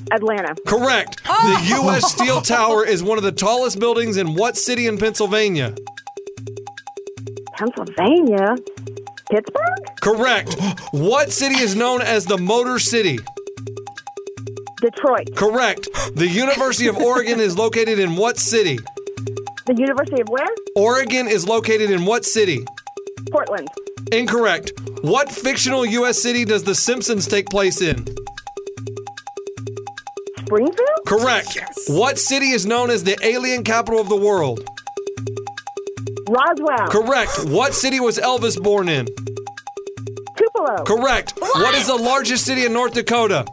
Atlanta. Correct. The U.S. Steel Tower is one of the tallest buildings in what city in Pennsylvania? Pennsylvania? Pittsburgh? Correct. What city is known as the Motor City? Detroit. Correct. The University of Oregon is located in what city? The University of where? Oregon is located in what city? Portland. Incorrect. What fictional U.S. city does The Simpsons take place in? Springfield? Correct. Yes. What city is known as the alien capital of the world? Roswell. Correct. What city was Elvis born in? Tupelo. Correct. What is the largest city in North Dakota?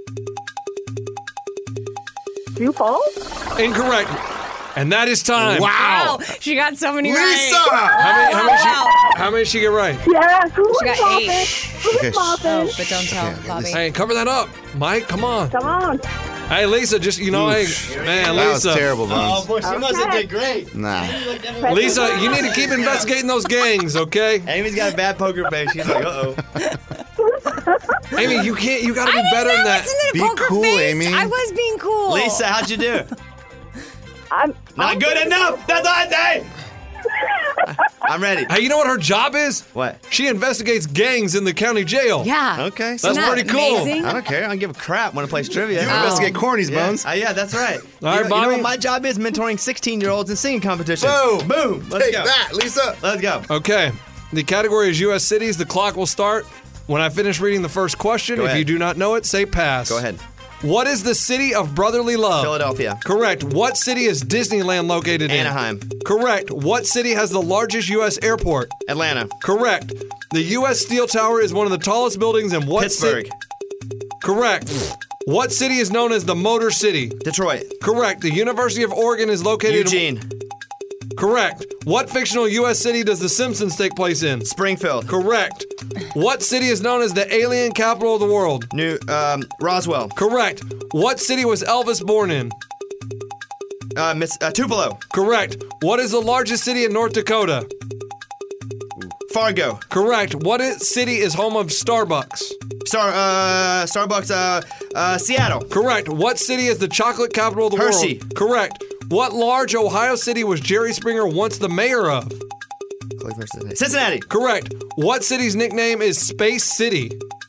Sioux Falls? Incorrect. And that is time. Wow. She got so many right. How many did she get right? Yeah. She got 8. Okay. Oh, but don't tell Bobby. Hey, cover that up. Mike, come on. Come on. Hey, Lisa, just, hey, man, That Lisa. was terrible, Bones. Oh, boy, she must have did great. Nah. Lisa, you need to keep investigating those gangs, okay? Amy's got a bad poker face. She's like, uh-oh. Amy, you gotta be better than that. Be cool, Amy. I was being cool. Lisa, how'd you do? I'm Not good enough. That's all I say. I'm ready. Hey, you know what her job is? What? She investigates gangs in the county jail. Yeah. Okay. That's pretty cool. Amazing? I don't care. I don't give a crap when I play trivia. You investigate cornies, Bones. Yeah, that's right. All right, you know Bobby. what my job is? Mentoring 16-year-olds in singing competitions. Boom. Boom. Let's Take go. that, Lisa. Let's go. Okay. The category is U.S. cities. The clock will start when I finish reading the first question. Go If ahead. you do not know it, say pass. Go ahead. What is the city of brotherly love? Philadelphia. Correct. What city is Disneyland located in? Anaheim. Correct. What city has the largest U.S. airport? Atlanta. Correct. The U.S. Steel Tower is one of the tallest buildings in what Pittsburgh. city? Correct. What city is known as the Motor City? Detroit. Correct. The University of Oregon is located Eugene. Correct. What fictional U.S. city does The Simpsons take place in? Springfield. Correct. What city is known as the alien capital of the world? Roswell. Correct. What city was Elvis born in? Tupelo. Correct. What is the largest city in North Dakota? Fargo. Correct. What city is home of Starbucks? Starbucks. Seattle. Correct. What city is the chocolate capital of the Hershey. world? Correct. What large Ohio city was Jerry Springer once the mayor of? Cincinnati. Correct. What city's nickname is Space City?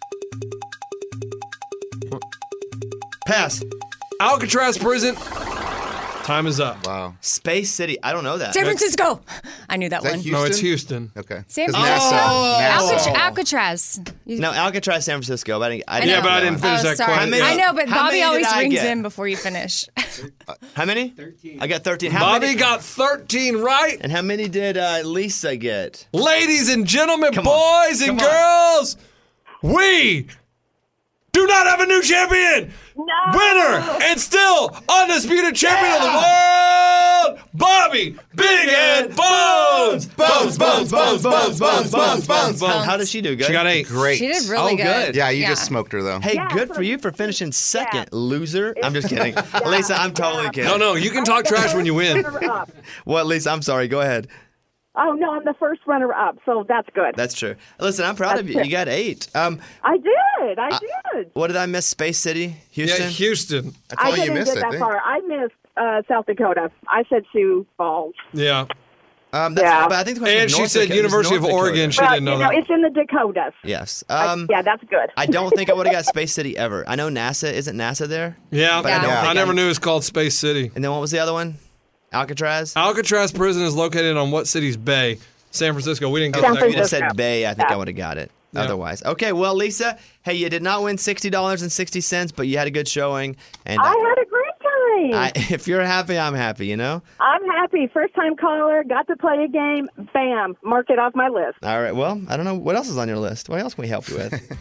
Pass. Alcatraz prison. Time is up. Wow. Space City. I don't know that. San Francisco. I knew that that one. Houston? No, it's Houston. Okay. San 'Cause Francisco. NASA. Alcatraz. No, Alcatraz, San Francisco. But I know. Yeah, but I didn't finish that sorry. question. I know, but How Bobby many always did I rings get? in before you finish. How many? 13. I got 13. How Bobby many? got 13 right. And how many did Lisa get? Ladies and gentlemen, Come on. boys and Come on. girls, we do not have a new champion. No. Winner and still undisputed champion of the world, Bobby Big Ed Bones. Bones, bones, bones, bones, bones, bones, bones. How did she do? Good? She got 8. Great. She did really good. Yeah, you just smoked her, though. Hey, Yeah, good so- for you for finishing second, loser. I'm just kidding. Lisa, I'm totally kidding. No, you can talk trash when you win. Runner-up. What, Lisa? I'm sorry. Go ahead. Oh, no, I'm the first runner-up, so that's good. That's true. Listen, I'm proud of you. That's You got 8. I did. I did. What did I miss? Space City? Houston? Yeah, Houston. That's I all you didn't missed, get I that think. far. I missed South Dakota. I said Sioux Falls. Yeah. But I think the question And was she North said Dakota. University of North Dakota. Oregon. She Well, didn't know that. it's in the Dakotas. Yes. Yeah, that's good. I don't think I would have got Space City ever. I know NASA. Isn't NASA there? Yeah, But I don't think I never knew it was called Space City. And then what was the other one? Alcatraz? Alcatraz prison is located on what city's bay? San Francisco. We didn't get If that. you just said Bay, I think I would have got it. Yeah. Otherwise. Okay, well, Lisa, hey, you did not win $60.60, but you had a good showing. And I had a great time. if you're happy, I'm happy, you know? I'm happy. First-time caller, got to play a game. Bam, mark it off my list. All right, well, I don't know. What else is on your list? What else can we help you with?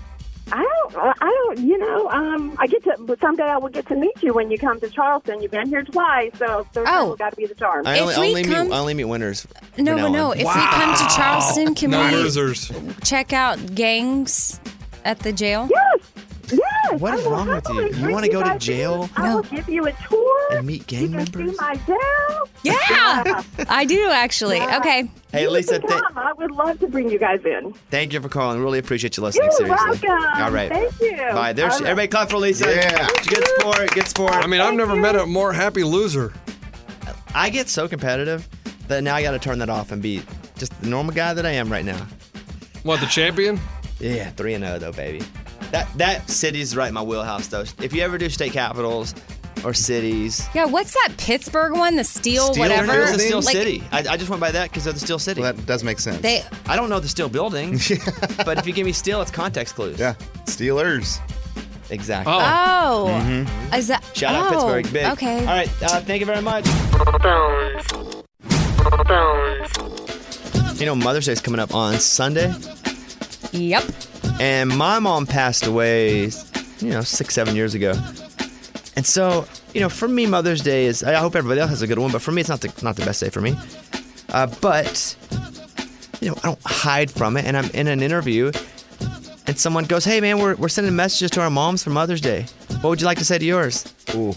I get to, someday I will get to meet you when you come to Charleston. You've been here twice, so third time will got to be the charm. I only meet winners. No. If we come to Charleston, can No we losers. check out gangs at the jail? Yes. What is wrong with you? You want to go to jail I will give you a tour. and meet gang You can members? see my jail. Yeah, I do actually. Yeah. Okay. Hey, Lisa, I would love to bring you guys in. thank you for calling. Really appreciate you listening. You're Seriously. welcome. All right. Thank you. Bye. There's everybody clap for Lisa. Yeah. Good sport. Good sport. I mean, I've never met a more happy loser. I get so competitive that now I got to turn that off and be just the normal guy that I am right now. What, the champion? Yeah, 3-0 though, baby. That city's right in my wheelhouse though. If you ever do state capitals or cities, Yeah, what's that Pittsburgh one? The Steel, whatever. It's the Steel Like, City. I just went by that because they're the Steel City. Well, that does make sense. I don't know the steel building, but if you give me steel, it's context clues. Yeah, Steelers. Exactly. Oh. Mhm. Is that? Shout out Pittsburgh. Big. Okay. All right. Thank you very much. You know, Mother's Day is coming up on Sunday. Yep. And my mom passed away, 6-7 years ago. And so, for me, Mother's Day is, I hope everybody else has a good one, but for me, it's not the best day for me. But, I don't hide from it. And I'm in an interview, and someone goes, hey, man, we're sending messages to our moms for Mother's Day. What would you like to say to yours? Ooh.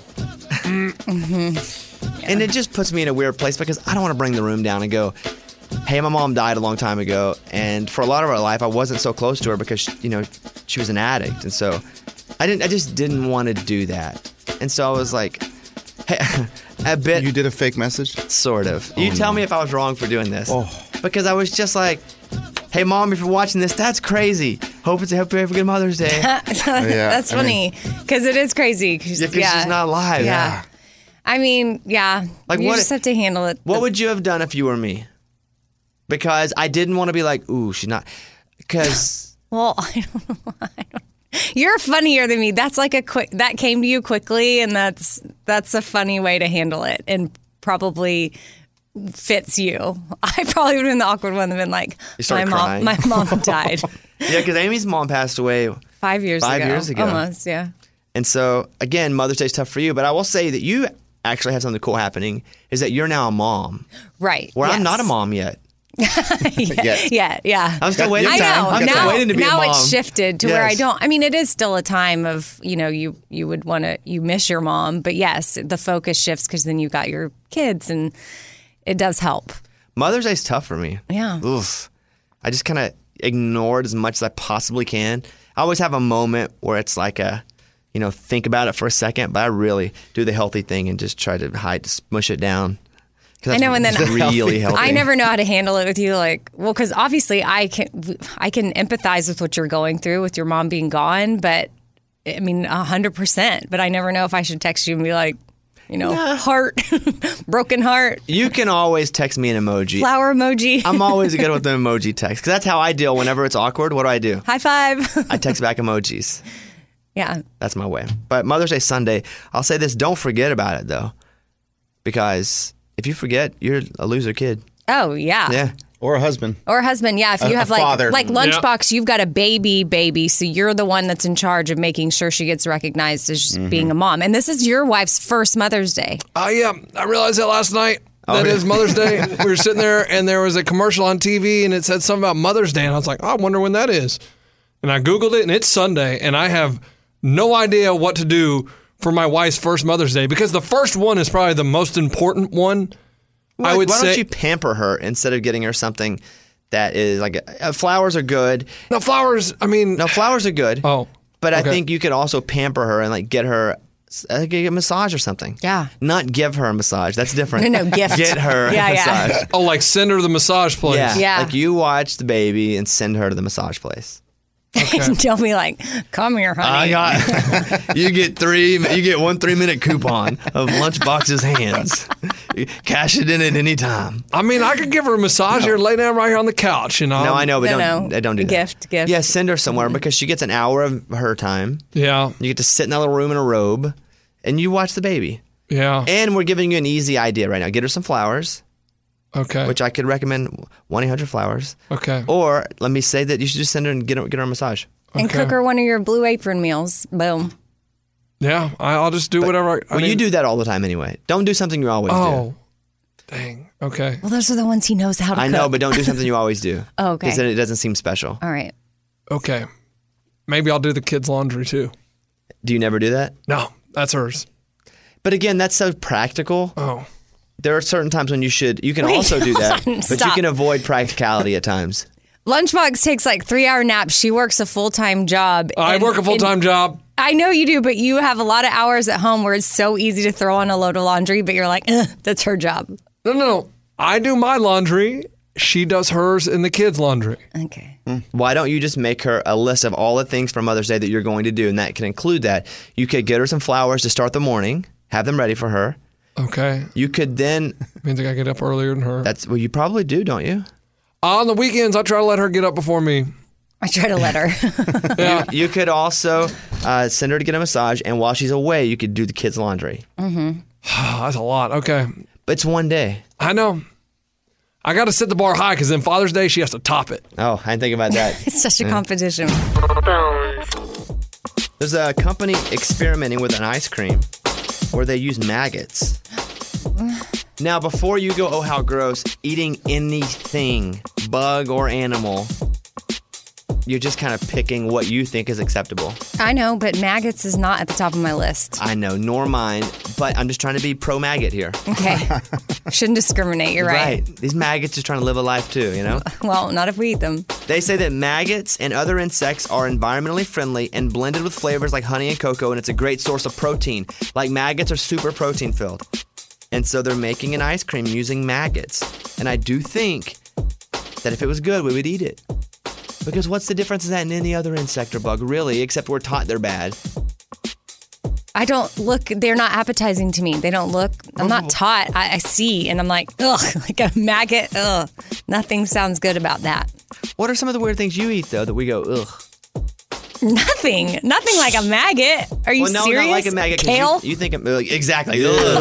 And it just puts me in a weird place because I don't want to bring the room down and go, hey, my mom died a long time ago, and for a lot of her life, I wasn't so close to her because, she was an addict, and so I just didn't want to do that. And so I was like, hey, a bit. You did a fake message? Sort of. You tell me if I was wrong for doing this. Because I was just like, hey, Mom, if you're watching this, that's crazy. Hope you have a good Mother's Day. That's funny because it is crazy. Because she's not alive. Yeah. I mean, yeah. Like, you what- just have to handle it. What would you have done if you were me? Because I didn't want to be like, ooh, she's not. Because. Well, I don't know. You're funnier than me. That's like that came to you quickly, and that's a funny way to handle it, and probably fits you. I probably would have been the awkward one and been like, my mom died. Yeah, because Amy's mom passed away 5 years ago. 5 years ago. Almost, yeah. And so, again, Mother's Day's tough for you, but I will say that you actually have something cool happening, is that you're now a mom. Right. Where I'm yes. not a mom yet. Yeah. I'm still waiting. I know. I'm still waiting to be a now mom. it's shifted to where I Yes. don't. I mean, it is still a time of, you would want to, you miss your mom, but yes, the focus shifts because then you got your kids and it does help. Mother's Day's tough for me. Yeah. Oof. I just kind of ignore it as much as I possibly can. I always have a moment where it's like think about it for a second, but I really do the healthy thing and just try to smush it down. I know, and then really healthy. I never know how to handle it with you. Because obviously I can empathize with what you're going through with your mom being gone, but I mean 100%. But I never know if I should text you and be like, heart, broken heart. You can always text me an emoji. Flower emoji. I'm always good with the emoji text because that's how I deal whenever it's awkward. What do? High five. I text back emojis. Yeah. That's my way. But Mother's Day Sunday, I'll say this: don't forget about it though, because if you forget, you're a loser kid. Oh, yeah. Yeah. Or a husband. Or a husband, yeah. If you have father. like Lunchbox, you've got a baby, so you're the one that's in charge of making sure she gets recognized as being a mom. And this is your wife's first Mother's Day. Yeah. I realized that last night. That is Mother's Day. We were sitting there, and there was a commercial on TV, and it said something about Mother's Day, and I was like, I wonder when that is. And I Googled it, and it's Sunday, and I have no idea what to do for my wife's first Mother's Day, because the first one is probably the most important one. Why don't you pamper her instead of getting her something that is like flowers are good. No, flowers are good. Oh. But I okay. think you could also pamper her and get her a massage or something. Yeah. Not give her a massage. That's different. No, gift. Get her a massage. Oh, like send her to the massage place. Yeah. Like you watch the baby and send her to the massage place. Okay. Tell me come here, honey. You get 1 3-minute coupon of Lunchbox's hands. Cash it in at any time. I mean, I could give her a massage here, lay down right here on the couch, No, I know, but don't do that. Gift. Yeah, send her somewhere because she gets an hour of her time. Yeah. You get to sit in that little room in a robe, and you watch the baby. Yeah. And we're giving you an easy idea right now. Get her some flowers. Okay. Which I could recommend 1-800-Flowers. Okay. Or let me say that you should just send her and get her a massage. And cook her one of your Blue Apron meals. Boom. Yeah, I'll just do whatever. You do that all the time anyway. Don't do something you always do. Oh, dang. Okay. Well, those are the ones he knows how to cook. I know, but don't do something you always do. Oh, okay. Because then it doesn't seem special. All right. Okay. Maybe I'll do the kids' laundry too. Do you never do that? No, that's hers. But again, that's so practical. Oh. There are certain times when you can also do that, but stop. you can avoid practicality at times. Lunchbox takes like 3-hour naps. She works a full-time job. I work a full-time job. I know you do, but you have a lot of hours at home where it's so easy to throw on a load of laundry, but you're like, that's her job. No. I do my laundry. She does hers in the kids' laundry. Okay. Why don't you just make her a list of all the things for Mother's Day that you're going to do, and that can include that. You could get her some flowers to start the morning, have them ready for her. Okay. You could then... Means I got to get up earlier than her. Well, you probably do, don't you? On the weekends, I try to let her get up before me. I try to let her. Yeah. You could also send her to get a massage, and while she's away, you could do the kids' laundry. Mm-hmm. That's a lot. Okay. But it's one day. I know. I got to set the bar high because then Father's Day, she has to top it. Oh, I didn't think about that. It's such a competition. There's a company experimenting with an ice cream where they use maggots. Now, before you go, oh, how gross, eating anything, bug or animal, you're just kind of picking what you think is acceptable. I know, but maggots is not at the top of my list. I know, nor mine, but I'm just trying to be pro-maggot here. Okay. Shouldn't discriminate, you're right. These maggots are trying to live a life too, you know? Well, not if we eat them. They say that maggots and other insects are environmentally friendly and blended with flavors like honey and cocoa, and it's a great source of protein. Like maggots are super protein filled. And so they're making an ice cream using maggots. And I do think that if it was good, we would eat it. Because what's the difference in that in any other insect or bug, really, except we're taught they're bad? They're not appetizing to me. They don't look, I'm not taught. I see, and I'm like, ugh, like a maggot, ugh. Nothing sounds good about that. What are some of the weird things you eat, though, that we go, ugh? Nothing like a maggot. Are you serious? Not like a maggot. Kale? You think exactly.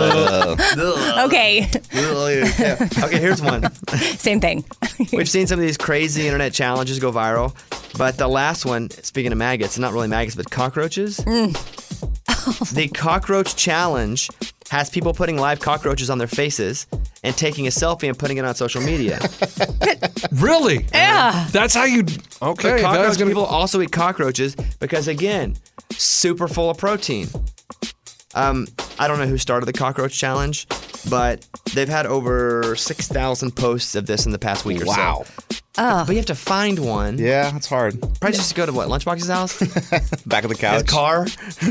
Okay. Okay, here's one. Same thing. We've seen some of these crazy internet challenges go viral, but the last one, speaking of maggots, not really maggots, but cockroaches. The cockroach challenge has people putting live cockroaches on their faces and taking a selfie and putting it on social media. Really? Yeah. That's how you... Okay. People also eat cockroaches because, again, super full of protein. I don't know who started the cockroach challenge, but they've had over 6,000 posts of this in the past week or so. Wow. Oh. But you have to find one. Yeah, that's hard. Probably just go to what, Lunchbox's house? Back of the couch. His car?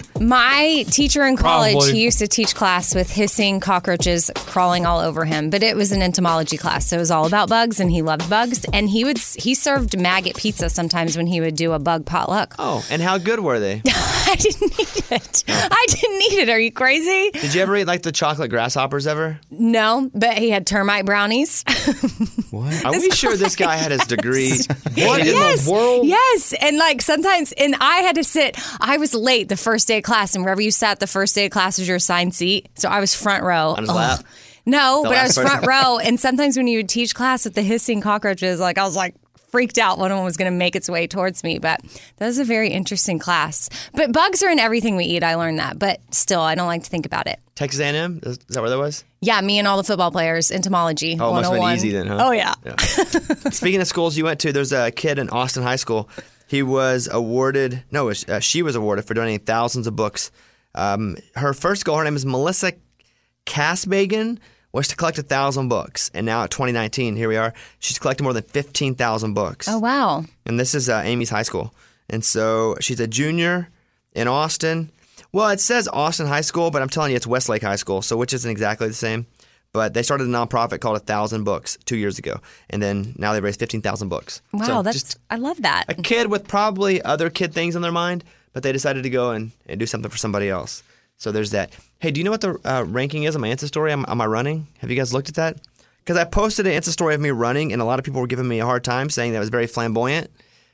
My teacher in college, Probably. he used to teach class with hissing cockroaches crawling all over him. But it was an entomology class, so it was all about bugs, and he loved bugs. And he served maggot pizza sometimes when he would do a bug potluck. Oh, and how good were they? I didn't eat it. I didn't eat it. Are you crazy? Did you ever eat like the chocolate grasshoppers ever? No, but he had termite brownies. What? Are we sure this guy had his degree? What in Yes, the world? yes. And like sometimes, and I had to sit, I was late the first day of class, and wherever you sat the first day of class was your assigned seat. So I was front row. On his lap? No, The but I last was front person. row. And sometimes when you would teach class with the hissing cockroaches, like I was like freaked out one of them was going to make its way towards me. But that was a very interesting class. But bugs are in everything we eat. I learned that. But still, I don't like to think about it. Texas A&M? Is that where that was? Yeah, me and all the football players, entomology. Oh, it must have been 101. easy then, huh? Oh, yeah. Speaking of schools you went to, there's a kid in Austin High School. He was awarded, she was awarded for donating thousands of books. Her first goal, her name is Melissa Kasbagen, was to collect 1,000 books. And now at 2019, here we are, she's collected more than 15,000 books. Oh, wow. And this is Amy's high school. And so she's a junior in Austin. Well, it says Austin High School, but I'm telling you it's Westlake High School, so which isn't exactly the same. But they started a nonprofit called 1,000 Books 2 years ago. And then now they've raised 15,000 books. Wow, So that's just I love that. a kid with probably other kid things on their mind, but they decided to go and do something for somebody else. So there's that. Hey, do you know what the ranking is on my Insta story on my running? Have you guys looked at that? Because I posted an Insta story of me running, and a lot of people were giving me a hard time, saying that it was very flamboyant.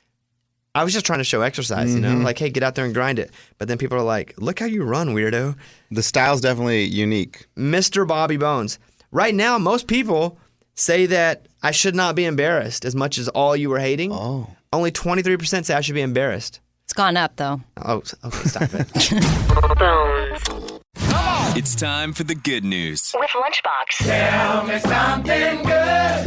I was just trying to show exercise, you know? Like, hey, get out there and grind it. But then people are like, look how you run, weirdo. The style's definitely unique. Mr. Bobby Bones. Right now, most people say that I should not be embarrassed as much as all you were hating. Oh. Only 23% say I should be embarrassed. It's gone up, though. Oh, okay, stop it. It's time for the good news. With Lunchbox. Tell me something good.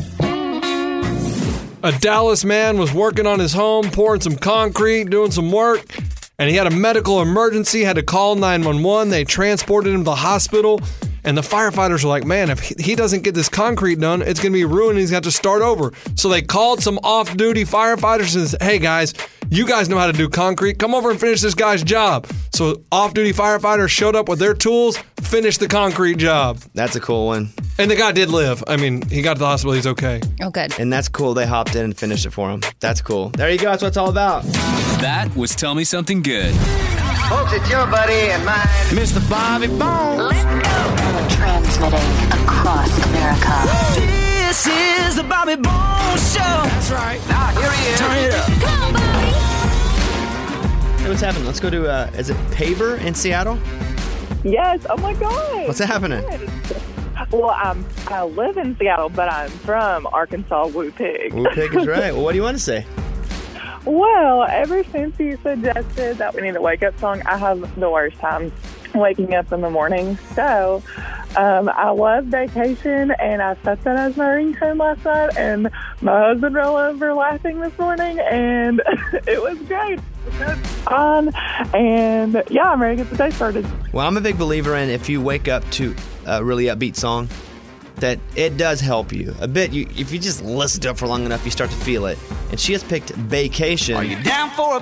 A Dallas man was working on his home, pouring some concrete, doing some work, and he had a medical emergency, had to call 911. They transported him to the hospital, And the firefighters are like, man, if he doesn't get this concrete done, it's going to be ruined and he's got to start over. So they called some off-duty firefighters and said, hey, guys, you guys know how to do concrete. Come over and finish this guy's job. So off-duty firefighters showed up with their tools, finished the concrete job. That's a cool one. And the guy did live. I mean, he got to the hospital. He's okay. Oh, good. And that's cool. They hopped in and finished it for him. That's cool. There you go. That's what it's all about. That was Tell Me Something Good. Folks, it's your buddy and mine, Mr. Bobby Bones. Transmitting across America. This is the Bobby Bones Show. That's right. Now, here he is. Turn it up. Come on, Bobby. Hey, what's happening? Let's go to, is it Paver in Seattle? Yes. Oh, my God. What's happening? Well, I live in Seattle, but I'm from Arkansas, Woo Pig. Woo Pig is right. Well, what do you want to say? Well, ever since you suggested that we need a wake-up song, I have the worst time waking up in the morning. So I love Vacation, and I set that as my ringtone last night, and my husband rolled over laughing this morning, and it was great. It was fun, and yeah, I'm ready to get the day started. Well, I'm a big believer in if you wake up to a really upbeat song, that it does help you a bit. If you just listen to it for long enough, you start to feel it. And she has picked Vacation. Are you down for a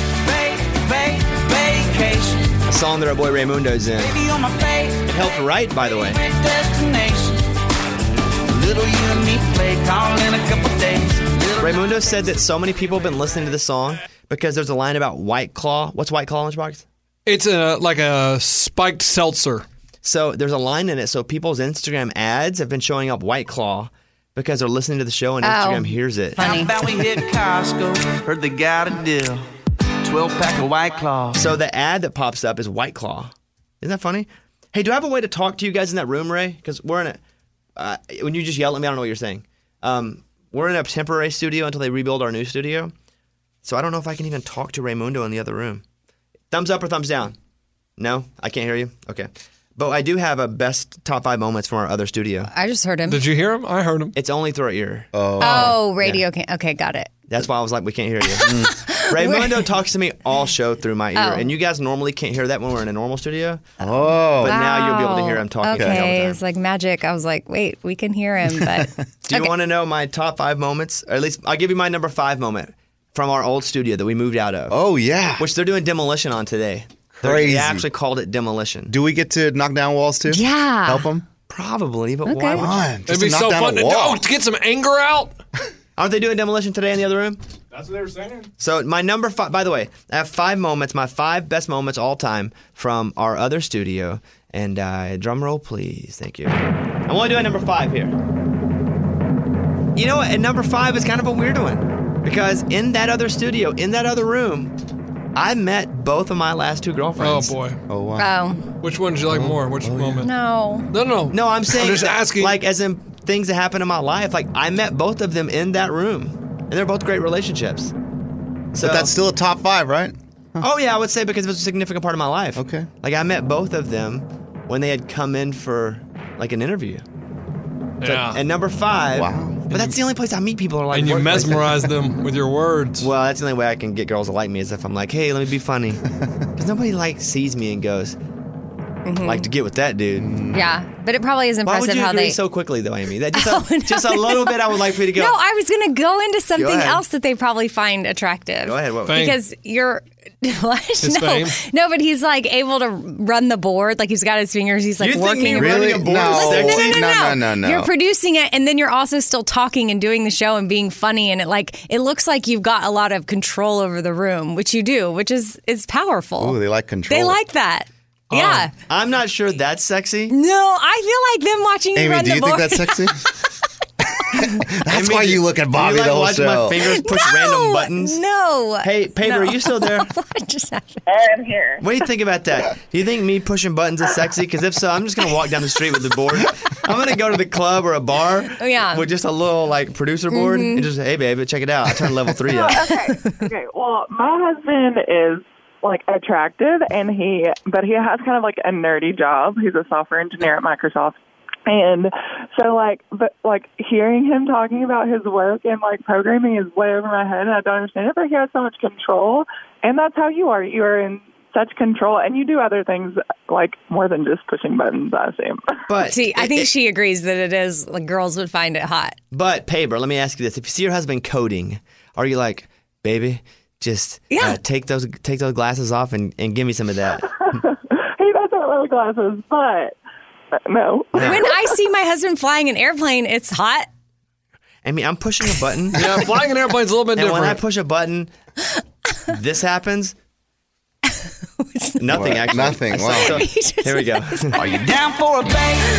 vacation? A song that our boy Raymundo's in. Baby, on my It helped write, by the way. destination. Little you and me play call in a couple days. Raymundo said that so many people have been listening to this song because there's a line about White Claw. What's White Claw, Lunchbox? It's like a spiked seltzer. So there's a line in it. So people's Instagram ads have been showing up White Claw because they're listening to the show and Instagram hears it. How about we hit Costco? Heard they got a deal. 12-pack of White Claw. So the ad that pops up is White Claw. Isn't that funny? Hey, do I have a way to talk to you guys in that room, Ray? Because we're in a... when you just yell at me, I don't know what you're saying. We're in a temporary studio until they rebuild our new studio. So I don't know if I can even talk to Raymundo in the other room. Thumbs up or thumbs down? No? I can't hear you? Okay. But I do have a best top 5 moments from our other studio. I just heard him. Did you hear him? I heard him. It's only through our ear. Oh, radio. Yeah. Okay, got it. That's why I was like, we can't hear you. Raymundo talks to me all show through my ear. Oh. And you guys normally can't hear that when we're in a normal studio. Oh. But now you'll be able to hear him talking to me all the Okay, time. it's like magic. I was like, wait, we can hear him, but... Do you want to know my top 5 moments? Or at least I'll give you my number 5 moment from our old studio that we moved out of. Oh, yeah. Which they're doing demolition on today. Crazy. They actually called it demolition. Do we get to knock down walls too? Yeah. Help them? Probably, but Okay. why would On. It'd be so fun to get some anger out. Aren't they doing demolition today in the other room? That's what they were saying. So my number 5, by the way, I have 5 moments, my 5 best moments all time from our other studio. And drum roll, please. Thank you. I want to do a number 5 here. You know what? And number 5 is kind of a weird one. Because in that other studio, in that other room, I met both of my last 2 girlfriends. Oh, boy. Oh, wow. Oh, Which one did you like more? Which moment? no. No, I'm saying, just that, asking. like, as in things that happened in my life. Like, I met both of them in that room. And they're both great relationships. So, But that's still a top 5, right? Oh, yeah, I would say because it was a significant part of my life. Okay. Like, I met both of them when they had come in for, like, an interview. So, Yeah. and number 5. Wow. But that's the only place I meet people who are like And you workplace. mesmerize them with your words. Well, that's the only way I can get girls to like me is if I'm like, hey, let me be funny. Because nobody, like, sees me and goes, like, to get with that dude. Yeah, but it probably is Why impressive would you how agree they... so quickly, though, Amy? That Oh, just a little bit I would like for you to go. No, I was going to go into something ahead. else that they probably find attractive. Go ahead. What? Fame. Because you're... What? His fame? No, but he's like able to run the board. Like he's got his fingers. He's like You think working. me and running Really? a board No. is sexy? No. You're producing it, and then you're also still talking and doing the show and being funny, and it looks like you've got a lot of control over the room, which you do, which is powerful. Ooh, they like control. They like that. Yeah. I'm not sure that's sexy. No, I feel like them watching you Amy, run do the you board. think that's sexy? That's Amy, why you look at Bobby you like the whole watching show. my fingers push random buttons? No. Hey, Paper, No. are you still there? What just happened? I'm here. What do you think about that? Do you think me pushing buttons is sexy? Because if so, I'm just going to walk down the street with the board. I'm going to go to the club or a bar Oh, yeah. with just a little like producer board and just, hey, baby, check it out. I turned level 3 up. Okay. Well, my husband is like attractive, but he has kind of like a nerdy job. He's a software engineer at Microsoft. And so, hearing him talking about his work and, programming is way over my head, and I don't understand it, but he has so much control. And that's how you are. You are in such control, and you do other things like more than just pushing buttons, I assume. But see, I think she agrees that it is like girls would find it hot. But Paber, let me ask you this: if you see your husband coding, are you like, baby, just take those glasses off and give me some of that? He doesn't wear glasses, but no. When I see my husband flying an airplane, it's hot. I mean, I'm pushing a button. Yeah, flying an airplane's a little bit different. And when I push a button, this happens. Nothing, actually. Nothing. Wow. So, here we go. Are you down for a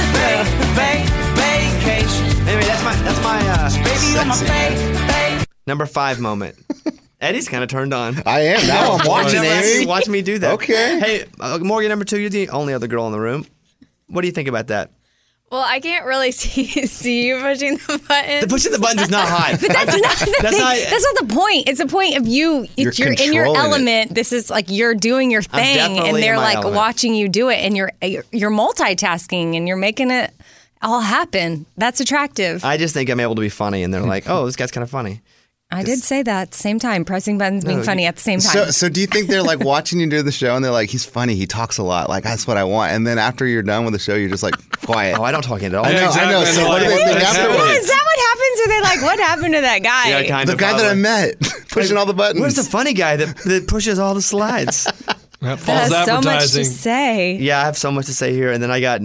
vacation? Anyway, that's my Baby, on my number 5 moment. Eddie's kind of turned on. I am. Now I'm watching it. Watch me do that. Okay. Hey, Morgan, number 2, you're the only other girl in the room. What do you think about that? Well, I can't really see you pushing the button. The pushing the buttons is not hot. But that's not the point. It's a point of you're in your element. It. This is like you're doing your thing, and they're like element. Watching you do it, and you're multitasking, and you're making it all happen. That's attractive. I just think I'm able to be funny, and they're like, "Oh, this guy's kind of funny." I did say that at the same time, pressing buttons, being funny at the same time. So do you think they're like watching you do the show and they're like, he's funny, he talks a lot, like that's what I want, and then after you're done with the show, you're just like quiet? Oh, I don't talk at all. I know. So what do they think afterwards? Is that what happens? Are they like, what happened to that guy? Yeah, kind the of, guy that I met, pushing all the buttons. Where's the funny guy that pushes all the slides? That false has so much advertising. to say. Yeah, I have so much to say here, and then I got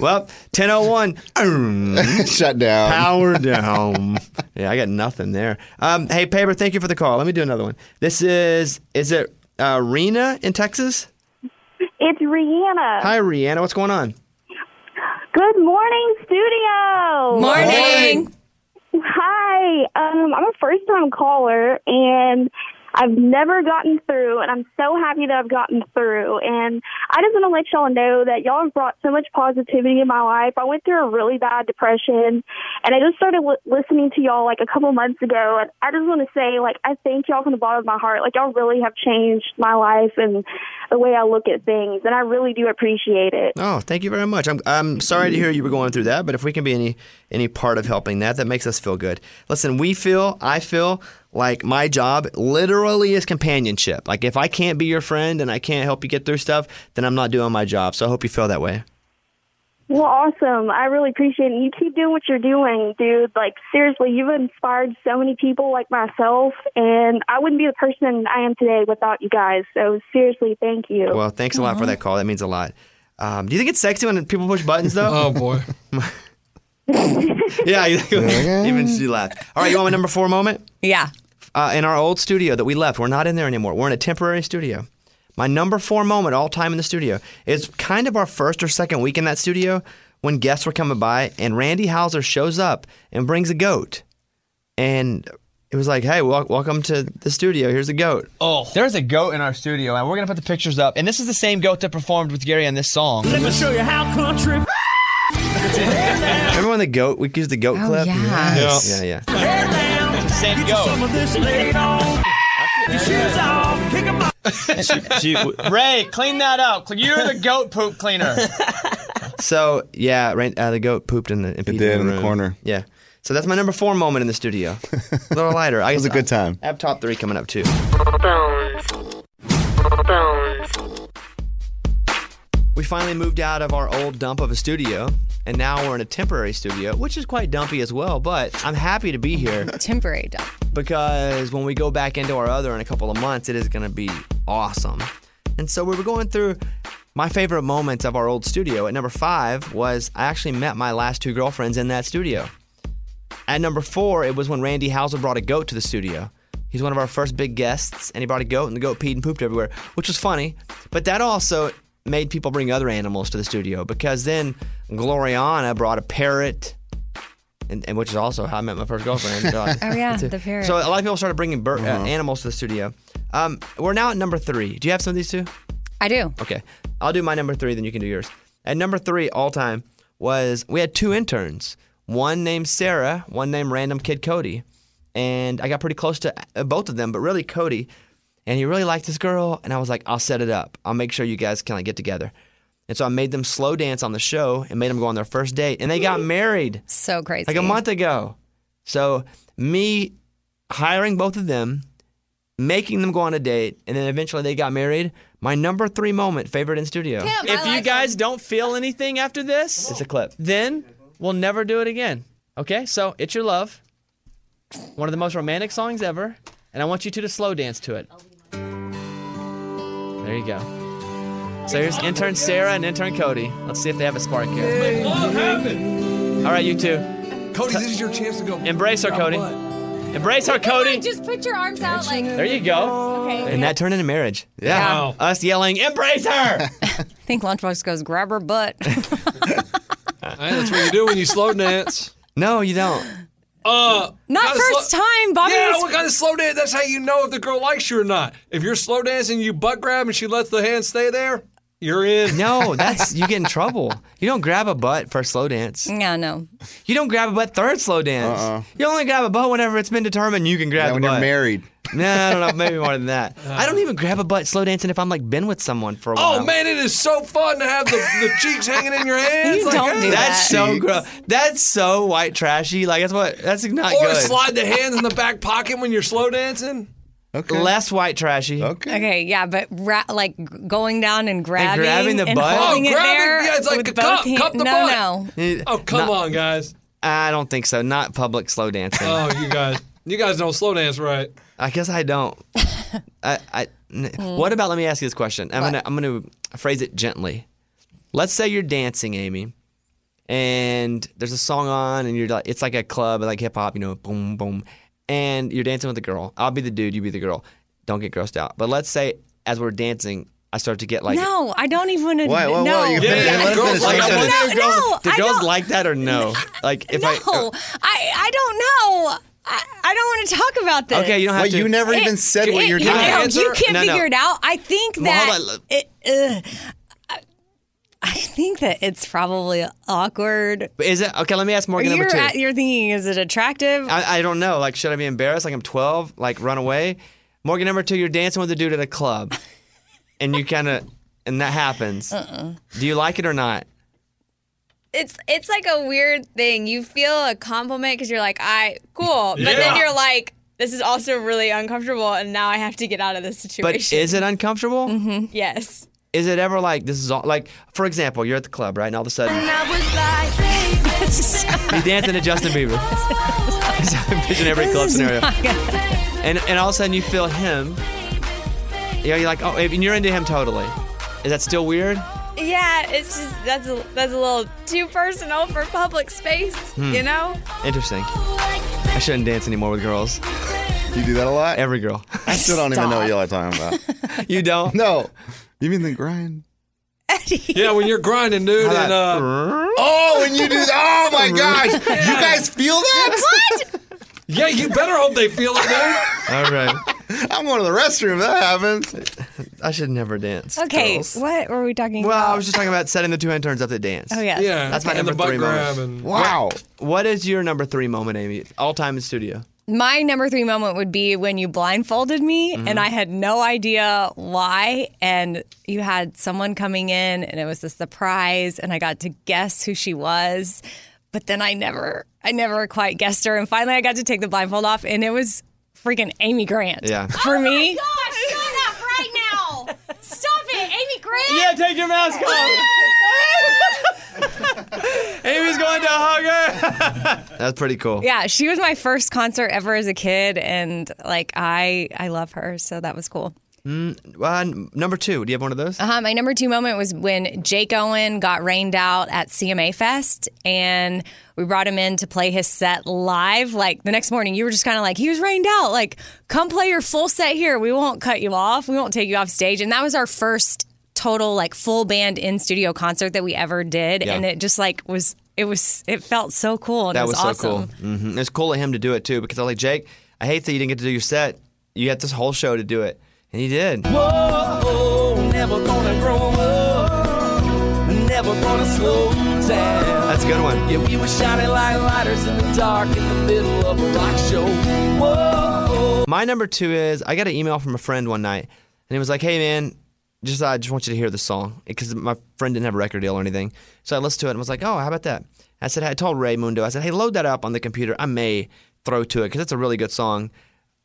10:01. Shut down. Power down. Yeah, I got nothing there. Hey, Paper, thank you for the call. Let me do another one. This is it Rena in Texas? It's Rihanna. Hi, Rihanna. What's going on? Good morning, studio. Morning. Hi. I'm a first-time caller, and I've never gotten through, and I'm so happy that I've gotten through. And I just want to let y'all know that y'all have brought so much positivity in my life. I went through a really bad depression, and I just started listening to y'all like a couple months ago. And I just want to say, like, I thank y'all from the bottom of my heart. Like, y'all really have changed my life and the way I look at things, and I really do appreciate it. Oh, thank you very much. I'm sorry to hear you were going through that, but if we can be any part of helping that makes us feel good. Listen, I feel like my job literally is companionship. Like if I can't be your friend and I can't help you get through stuff, then I'm not doing my job. So I hope you feel that way. Well, awesome. I really appreciate it. You keep doing what you're doing, dude. Like, seriously, you've inspired so many people like myself, and I wouldn't be the person I am today without you guys. So, seriously, thank you. Well, thanks a lot for that call. That means a lot. Do you think it's sexy when people push buttons, though? Oh, boy. Yeah, even she laughed. All right, you want my number 4 moment? Yeah. In our old studio that we left. We're not in there anymore. We're in a temporary studio. My number 4 moment all time in the studio is kind of our first or second week in that studio when guests were coming by and Randy Houser shows up and brings a goat. And it was like, hey, welcome to the studio. Here's a goat. Oh, there's a goat in our studio, and we're going to put the pictures up. And this is the same goat that performed with Gary on this song. Let me show you how country. Remember when we used the goat clip? Yeah. Yeah. Hair down. Same Get goat. some of this laid on. Your shoes off. Kick 'em up. Ray, clean that up. You're the goat poop cleaner. So, yeah, the goat pooped in the the corner. Yeah. So that's my number 4 moment in the studio. A little lighter. It was a good time. I have top 3 coming up, too. We finally moved out of our old dump of a studio, and now we're in a temporary studio, which is quite dumpy as well, but I'm happy to be here. Temporary dump. Because when we go back into our other in a couple of months, it is going to be awesome. And so we were going through my favorite moments of our old studio. At number 5 was I actually met my last 2 girlfriends in that studio. At number 4, it was when Randy Houser brought a goat to the studio. He's one of our first big guests, and he brought a goat, and the goat peed and pooped everywhere, which was funny. But that also made people bring other animals to the studio, because then Gloriana brought a parrot, and which is also how I met my first girlfriend. Oh, yeah, the parrot. So a lot of people started bringing animals to the studio. We're now at number 3. Do you have some of these too? I do. Okay. I'll do my number 3, then you can do yours. At number 3 all time was we had 2 interns. One named Sarah, one named Random Kid Cody. And I got pretty close to both of them, but really Cody. And he really liked this girl, and I was like, I'll set it up. I'll make sure you guys can get together. And so I made them slow dance on the show and made them go on their first date. And they got married. So crazy. Like a month ago. So me hiring both of them making them go on a date, and then eventually they got married. My number 3 moment, favorite in studio. If you guys don't feel anything after this, it's a clip. Then we'll never do it again. Okay, so It's Your Love, one of the most romantic songs ever, and I want you two to slow dance to it. There you go. So here's intern Sarah and intern Cody. Let's see if they have a spark here. Make love happen. All right, you two. Cody, this is your chance to go. Embrace her, Cody. Embrace her, Cody. Just put your arms out like. There you go. Okay. And that turned into marriage. Yeah. Wow. Us yelling, embrace her! I think Lunchbox goes, grab her butt. Hey, that's what you do when you slow dance. No, you don't. Not Kinda first time, Bobby. Yeah, was- what kind of slow dance? That's how you know if the girl likes you or not. If you're slow dancing, you butt grab and she lets the hand stay there, you're in. No, that's you get in trouble. You don't grab a butt for a slow dance. Yeah, no. You don't grab a butt third slow dance. You only grab a butt whenever it's been determined you can grab the when butt. you're married. No, I don't know, maybe more than that. I don't even grab a butt slow dancing if I'm like been with someone for a while. Oh man, it is so fun to have the cheeks hanging in your hands. You don't do That's that. so gross. That's so white trashy. Like that's not Or good. slide the hands in the back pocket when you're slow dancing. Okay. Less white trashy. Okay, yeah, but like going down and grabbing the and butt? holding it grabbing, there. yeah, it's like with a cup, both cup the no, butt. No, Oh, come on, guys. I don't think so. Not public slow dancing. Oh, you guys don't slow dance right. I guess I don't. What about? Let me ask you this question. I'm gonna phrase it gently. Let's say you're dancing, Amy, and there's a song on, and you're like, it's like a club, like hip hop, boom, boom, and you're dancing with a girl. I'll be the dude, you be the girl. Don't get grossed out. But let's say as we're dancing, I start to get like. no, I don't even want to. Wait, no, you girls Like, I wonder if No, do I girls don't- like that or no? Like if no, I don't know. I don't want to talk about this. Okay, you don't have Wait, to. you never even said what you're doing. You can't No, figure it out. I think Well, that hold I think that it's probably awkward. Is it okay? Let me ask Morgan number 2. You're thinking, is it attractive? I don't know. Like, should I be embarrassed? Like I'm 12? Like run away? Morgan number 2, you're dancing with a dude at a club, and you and that happens. Do you like it or not? It's like a weird thing. You feel a compliment because you're like, cool. But then you're like, this is also really uncomfortable, and now I have to get out of this situation. But is it uncomfortable? Yes. Is it ever like this is all like? For example, you're at the club, right? And all of a sudden, you're dancing to Justin Bieber. I'm picturing every club scenario. And all of a sudden you feel him. You're like, oh, and you're into him totally. Is that still weird? Yeah, it's just that's a little too personal for public space, you know? Interesting. I shouldn't dance anymore with girls. You do that a lot? Every girl. I still don't even know what y'all are talking about. You don't? No. You mean the grind? Yeah, when you're grinding, dude, and when you do that. Oh my gosh. You guys feel that? What? Yeah, you better hope they feel it, dude. All right. I'm going to the restroom if that happens. I should never dance. Okay, girls. what were we talking Well, about? I was just talking about setting the 2 interns up to dance. Oh, yes. Yeah, That's my and number the butt 3 grab moment. and Wow. What is your number 3 moment, Amy? All time in studio. My number 3 moment would be when you blindfolded me and I had no idea why. And you had someone coming in and it was a surprise and I got to guess who she was. But then I never quite guessed her. And finally I got to take the blindfold off and it was freaking Amy Grant. Yeah. For me. Gosh, shut up right now. Stop it, Amy Grant. Yeah, take your mask off. Amy's going to hug her. That's pretty cool. Yeah, she was my first concert ever as a kid. And like, I love her. So that was cool. Number 2. Do you have one of those? My number 2 moment was when Jake Owen got rained out at CMA Fest, and we brought him in to play his set live. Like the next morning, you were just kind of like, he was rained out. Like, come play your full set here. We won't cut you off. We won't take you off stage. And that was our first total like full band in studio concert that we ever did, and it just like was. It felt so cool. And That it was so awesome. cool. Mm-hmm. It's cool of him to do it too, because I was like, Jake, I hate that you didn't get to do your set. You had this whole show to do it. And he did. Whoa, never gonna grow up, never gonna slow down. That's a good one. Yeah, we were shining like lighters in the dark in the middle of a rock show. Whoa. My number 2 is I got an email from a friend one night, and he was like, hey, man, I just want you to hear the song, because my friend didn't have a record deal or anything. So I listened to it and was like, oh, how about that? I said, I told Ray Mundo, I said, hey, load that up on the computer. I may throw to it, because it's a really good song.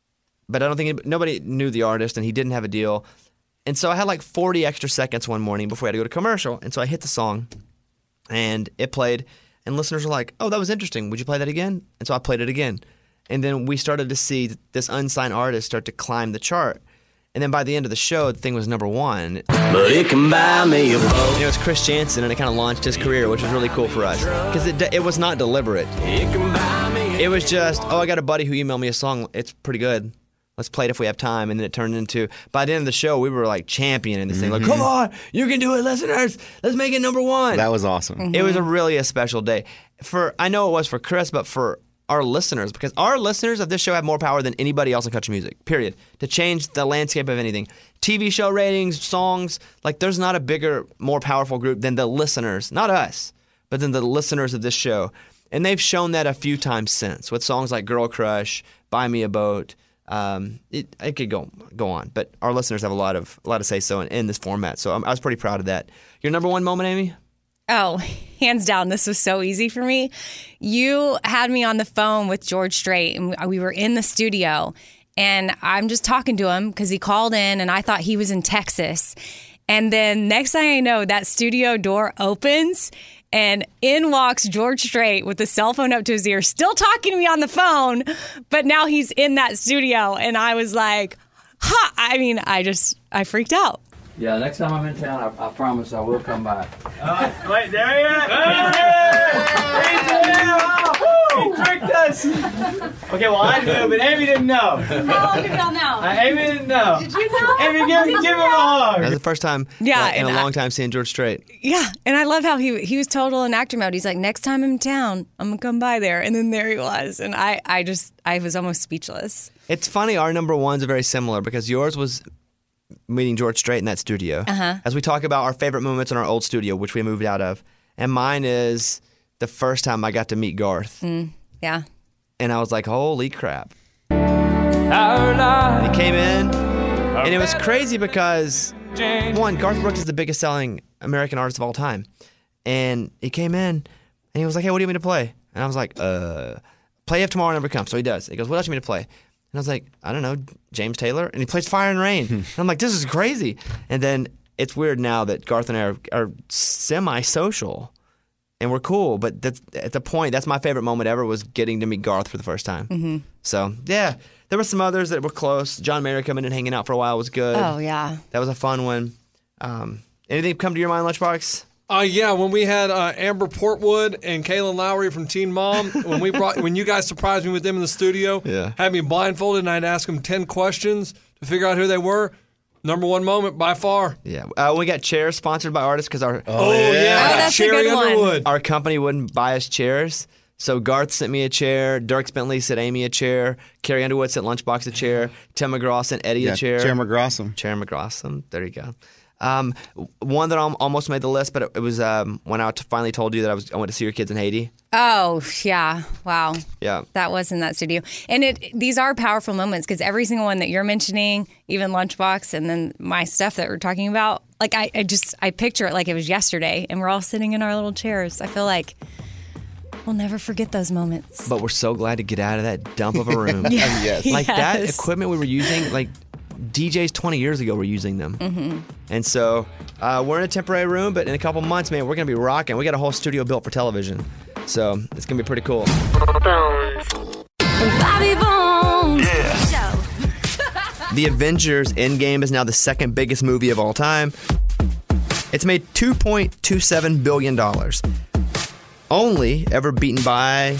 but I don't think nobody knew the artist, and he didn't have a deal. And so I had like 40 extra seconds one morning before I had to go to commercial. And so I hit the song, and it played, and listeners were like, oh, that was interesting. Would you play that again? And so I played it again. And then we started to see this unsigned artist start to climb the chart. And then by the end of the show, the thing was number one. But it can buy me a boat. It was Chris Jansen, and it kind of launched his career, which was really cool for us. Because it was not deliberate. It was just, oh, I got a buddy who emailed me a song. It's pretty good. Let's play it if we have time. And then it turned into, by the end of the show, we were like championing this thing. Like, come on, you can do it, listeners. Let's make it number one. That was awesome. It was a special day. I know it was for Chris, but for our listeners, because our listeners of this show have more power than anybody else in country music, period, to change the landscape of anything. TV show ratings, songs, like there's not a bigger, more powerful group than the listeners, not us, but than the listeners of this show. And they've shown that a few times since with songs like Girl Crush, Buy Me a Boat. It could go on, but our listeners have a lot of say so in this format. So I was pretty proud of that. Your number one moment, Amy? Oh, hands down, this was so easy for me. You had me on the phone with George Strait, and we were in the studio, and I'm just talking to him because he called in, and I thought he was in Texas. And then next thing I know, that studio door opens, and in walks George Strait with the cell phone up to his ear, still talking to me on the phone, but now he's in that studio, and I was like, ha! I mean, I freaked out. Yeah, next time I'm in town, I promise I will come by. Wait, there he is! He tricked us! Okay, well, I knew, but Amy didn't know. How long did y'all know? Amy didn't know. Did you know? Amy, give him a hug. That was the first time in a long time seeing George Strait. Yeah, and I love how he was total in actor mode. He's like, next time I'm in town, I'm going to come by there. And then there he was. And I was almost speechless. It's funny, our number ones are very similar because yours was meeting George Strait in that studio. As we talk about our favorite moments in our old studio, which we moved out of. And mine is the first time I got to meet Garth. Yeah. And I was like, holy crap. And he came in, and it was crazy because, one, Garth Brooks is the biggest selling American artist of all time. And he came in, and he was like, hey, what do you want me to play? And I was like, play If Tomorrow Never Comes. So he does. He goes, what else do you want me to play? And I was like, I don't know, James Taylor. And he plays Fire and Rain. And I'm like, this is crazy. And then it's weird now that Garth and I are semi-social. And we're cool. But at the point, that's my favorite moment ever was getting to meet Garth for the first time. So, yeah. There were some others that were close. John Mayer coming and hanging out for a while was good. Oh, yeah. That was a fun one. Anything come to your mind, Lunchbox? Yeah, when we had Amber Portwood and Kaylin Lowry from Teen Mom, when you guys surprised me with them in the studio, had me blindfolded, and I'd ask them 10 questions to figure out who they were. Number one moment by far. Yeah, we got chairs sponsored by artists because our that's Cherry a good Underwood. Our company wouldn't buy us chairs. So Garth sent me a chair. Dirk Bentley sent Amy a chair. Carrie Underwood sent Lunchbox a chair. Tim McGraw sent Eddie a chair. Chair McGrawsome. Chair McGrawsome. There you go. One that almost made the list, but it was when I finally told you that I went to see your kids in Haiti. Oh, yeah. Wow. Yeah. That was in that studio. And these are powerful moments because every single one that you're mentioning, even Lunchbox and then my stuff that we're talking about, like I picture it like it was yesterday and we're all sitting in our little chairs. I feel like we'll never forget those moments. But we're so glad to get out of that dump of a room. Yes. Like that equipment we were using, like DJs 20 years ago were using them. And so we're in a temporary room, but in a couple months, man, we're going to be rocking. We got a whole studio built for television. So it's going to be pretty cool. Bobby Bones. Yeah. The Avengers Endgame is now the second biggest movie of all time. It's made $2.27 billion. Only ever beaten by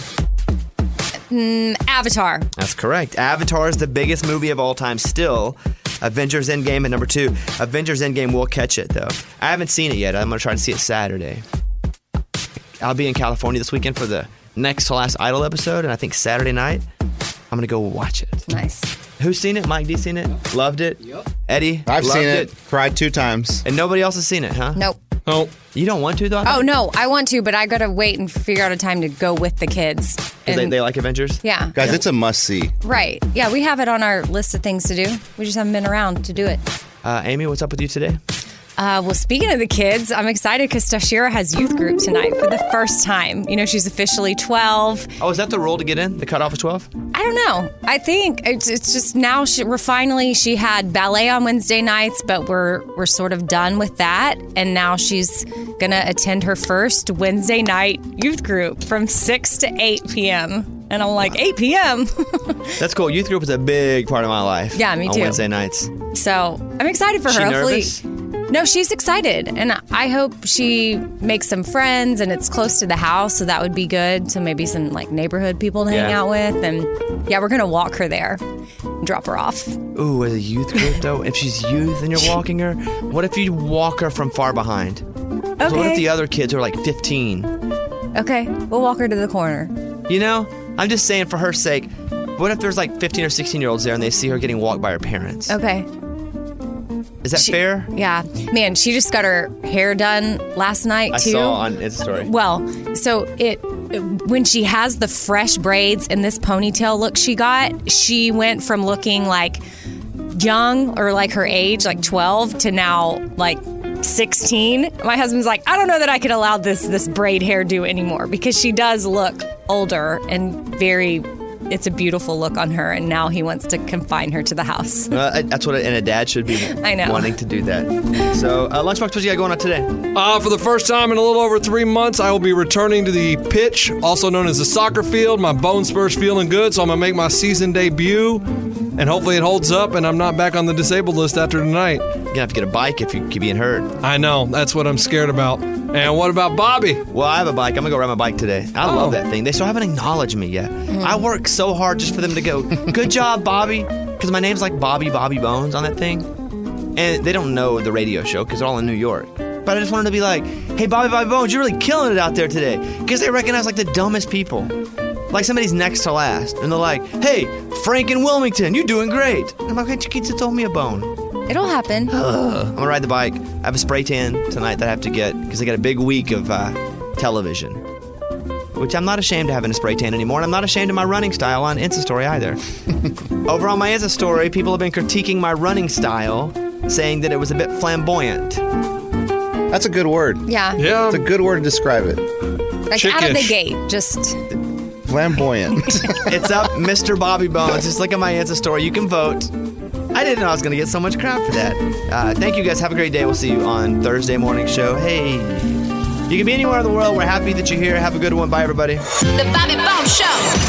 Avatar. That's correct. Avatar is the biggest movie of all time still. Avengers Endgame at number 2. Avengers Endgame will catch it, though. I haven't seen it yet. I'm going to try to see it Saturday. I'll be in California this weekend for the next to last Idol episode, and I think Saturday night, I'm going to go watch it. Nice. Who's seen it? Mike D seen it? Loved it? Yep. Eddie? I've loved seen it. Cried 2 times. And nobody else has seen it, huh? Nope. Oh. You don't want to, though? Oh, no. I want to, but I got to wait and figure out a time to go with the kids. Because they like Avengers? Yeah. Guys, it's a must-see. Right. Yeah, we have it on our list of things to do. We just haven't been around to do it. Amy, what's up with you today? Well, speaking of the kids, I'm excited because Tashira has youth group tonight for the first time. You know, she's officially 12. Oh, is that the rule to get in? The cutoff is 12? I don't know. I think it's just now she had ballet on Wednesday nights, but we're sort of done with that. And now she's going to attend her first Wednesday night youth group from 6 to 8 p.m. And I'm like, 8 p.m.? That's cool. Youth group is a big part of my life. Yeah, me too. On Wednesday nights. So I'm excited for her. Hopefully. Nervous? No, she's excited. And I hope she makes some friends and it's close to the house. So that would be good. So maybe some like neighborhood people to hang out with. And yeah, we're going to walk her there and drop her off. Ooh, as a youth group though, if she's youth and you're walking her, what if you walk her from far behind? Okay. So what if the other kids are like 15? Okay, we'll walk her to the corner. You know, I'm just saying for her sake, what if there's like 15 or 16-year-olds there and they see her getting walked by her parents? Okay. Is that fair? Yeah. Man, she just got her hair done last night, too. I saw on Insta story. Well, so when she has the fresh braids and this ponytail look she got, she went from looking like young or like her age, like 12, to now like 16. My husband's like, I don't know that I could allow this braid hairdo anymore because she does look older and it's a beautiful look on her, and now he wants to confine her to the house. That's what a dad should be wanting to do that. So, Lunchbox, what you got going on today? For the first time in a little over 3 months, I will be returning to the pitch, also known as the soccer field. My bone spur's feeling good, so I'm going to make my season debut, and hopefully it holds up, and I'm not back on the disabled list after tonight. You're going to have to get a bike if you keep being hurt. I know. That's what I'm scared about. And what about Bobby? Well, I have a bike. I'm going to go ride my bike today. I love that thing. They still haven't acknowledged me yet. I work so hard just for them to go, good job, Bobby. Because my name's like Bobby Bones on that thing. And they don't know the radio show because they're all in New York. But I just wanted to be like, hey, Bobby Bones, you're really killing it out there today. Because they recognize like the dumbest people. Like somebody's next to last. And they're like, hey, Frank in Wilmington, you're doing great. And I'm like, hey, you kids throw me a bone. It'll happen. I'm going to ride the bike. I have a spray tan tonight that I have to get because I got a big week of television. Which I'm not ashamed of having a spray tan anymore. And I'm not ashamed of my running style on Insta Story either. Over on my Insta Story, people have been critiquing my running style, saying that it was a bit flamboyant. That's a good word. Yeah. Yeah. It's a good word to describe it. Like Chickish. out of the gate, just... Flamboyant. It's up, Mr. Bobby Bones. Just look at my Insta Story. You can vote. I didn't know I was going to get so much crap for that. Thank you guys. Have a great day. We'll see you on Thursday morning show. Hey, you can be anywhere in the world. We're happy that you're here. Have a good one. Bye, everybody. The Bobby Bones Show.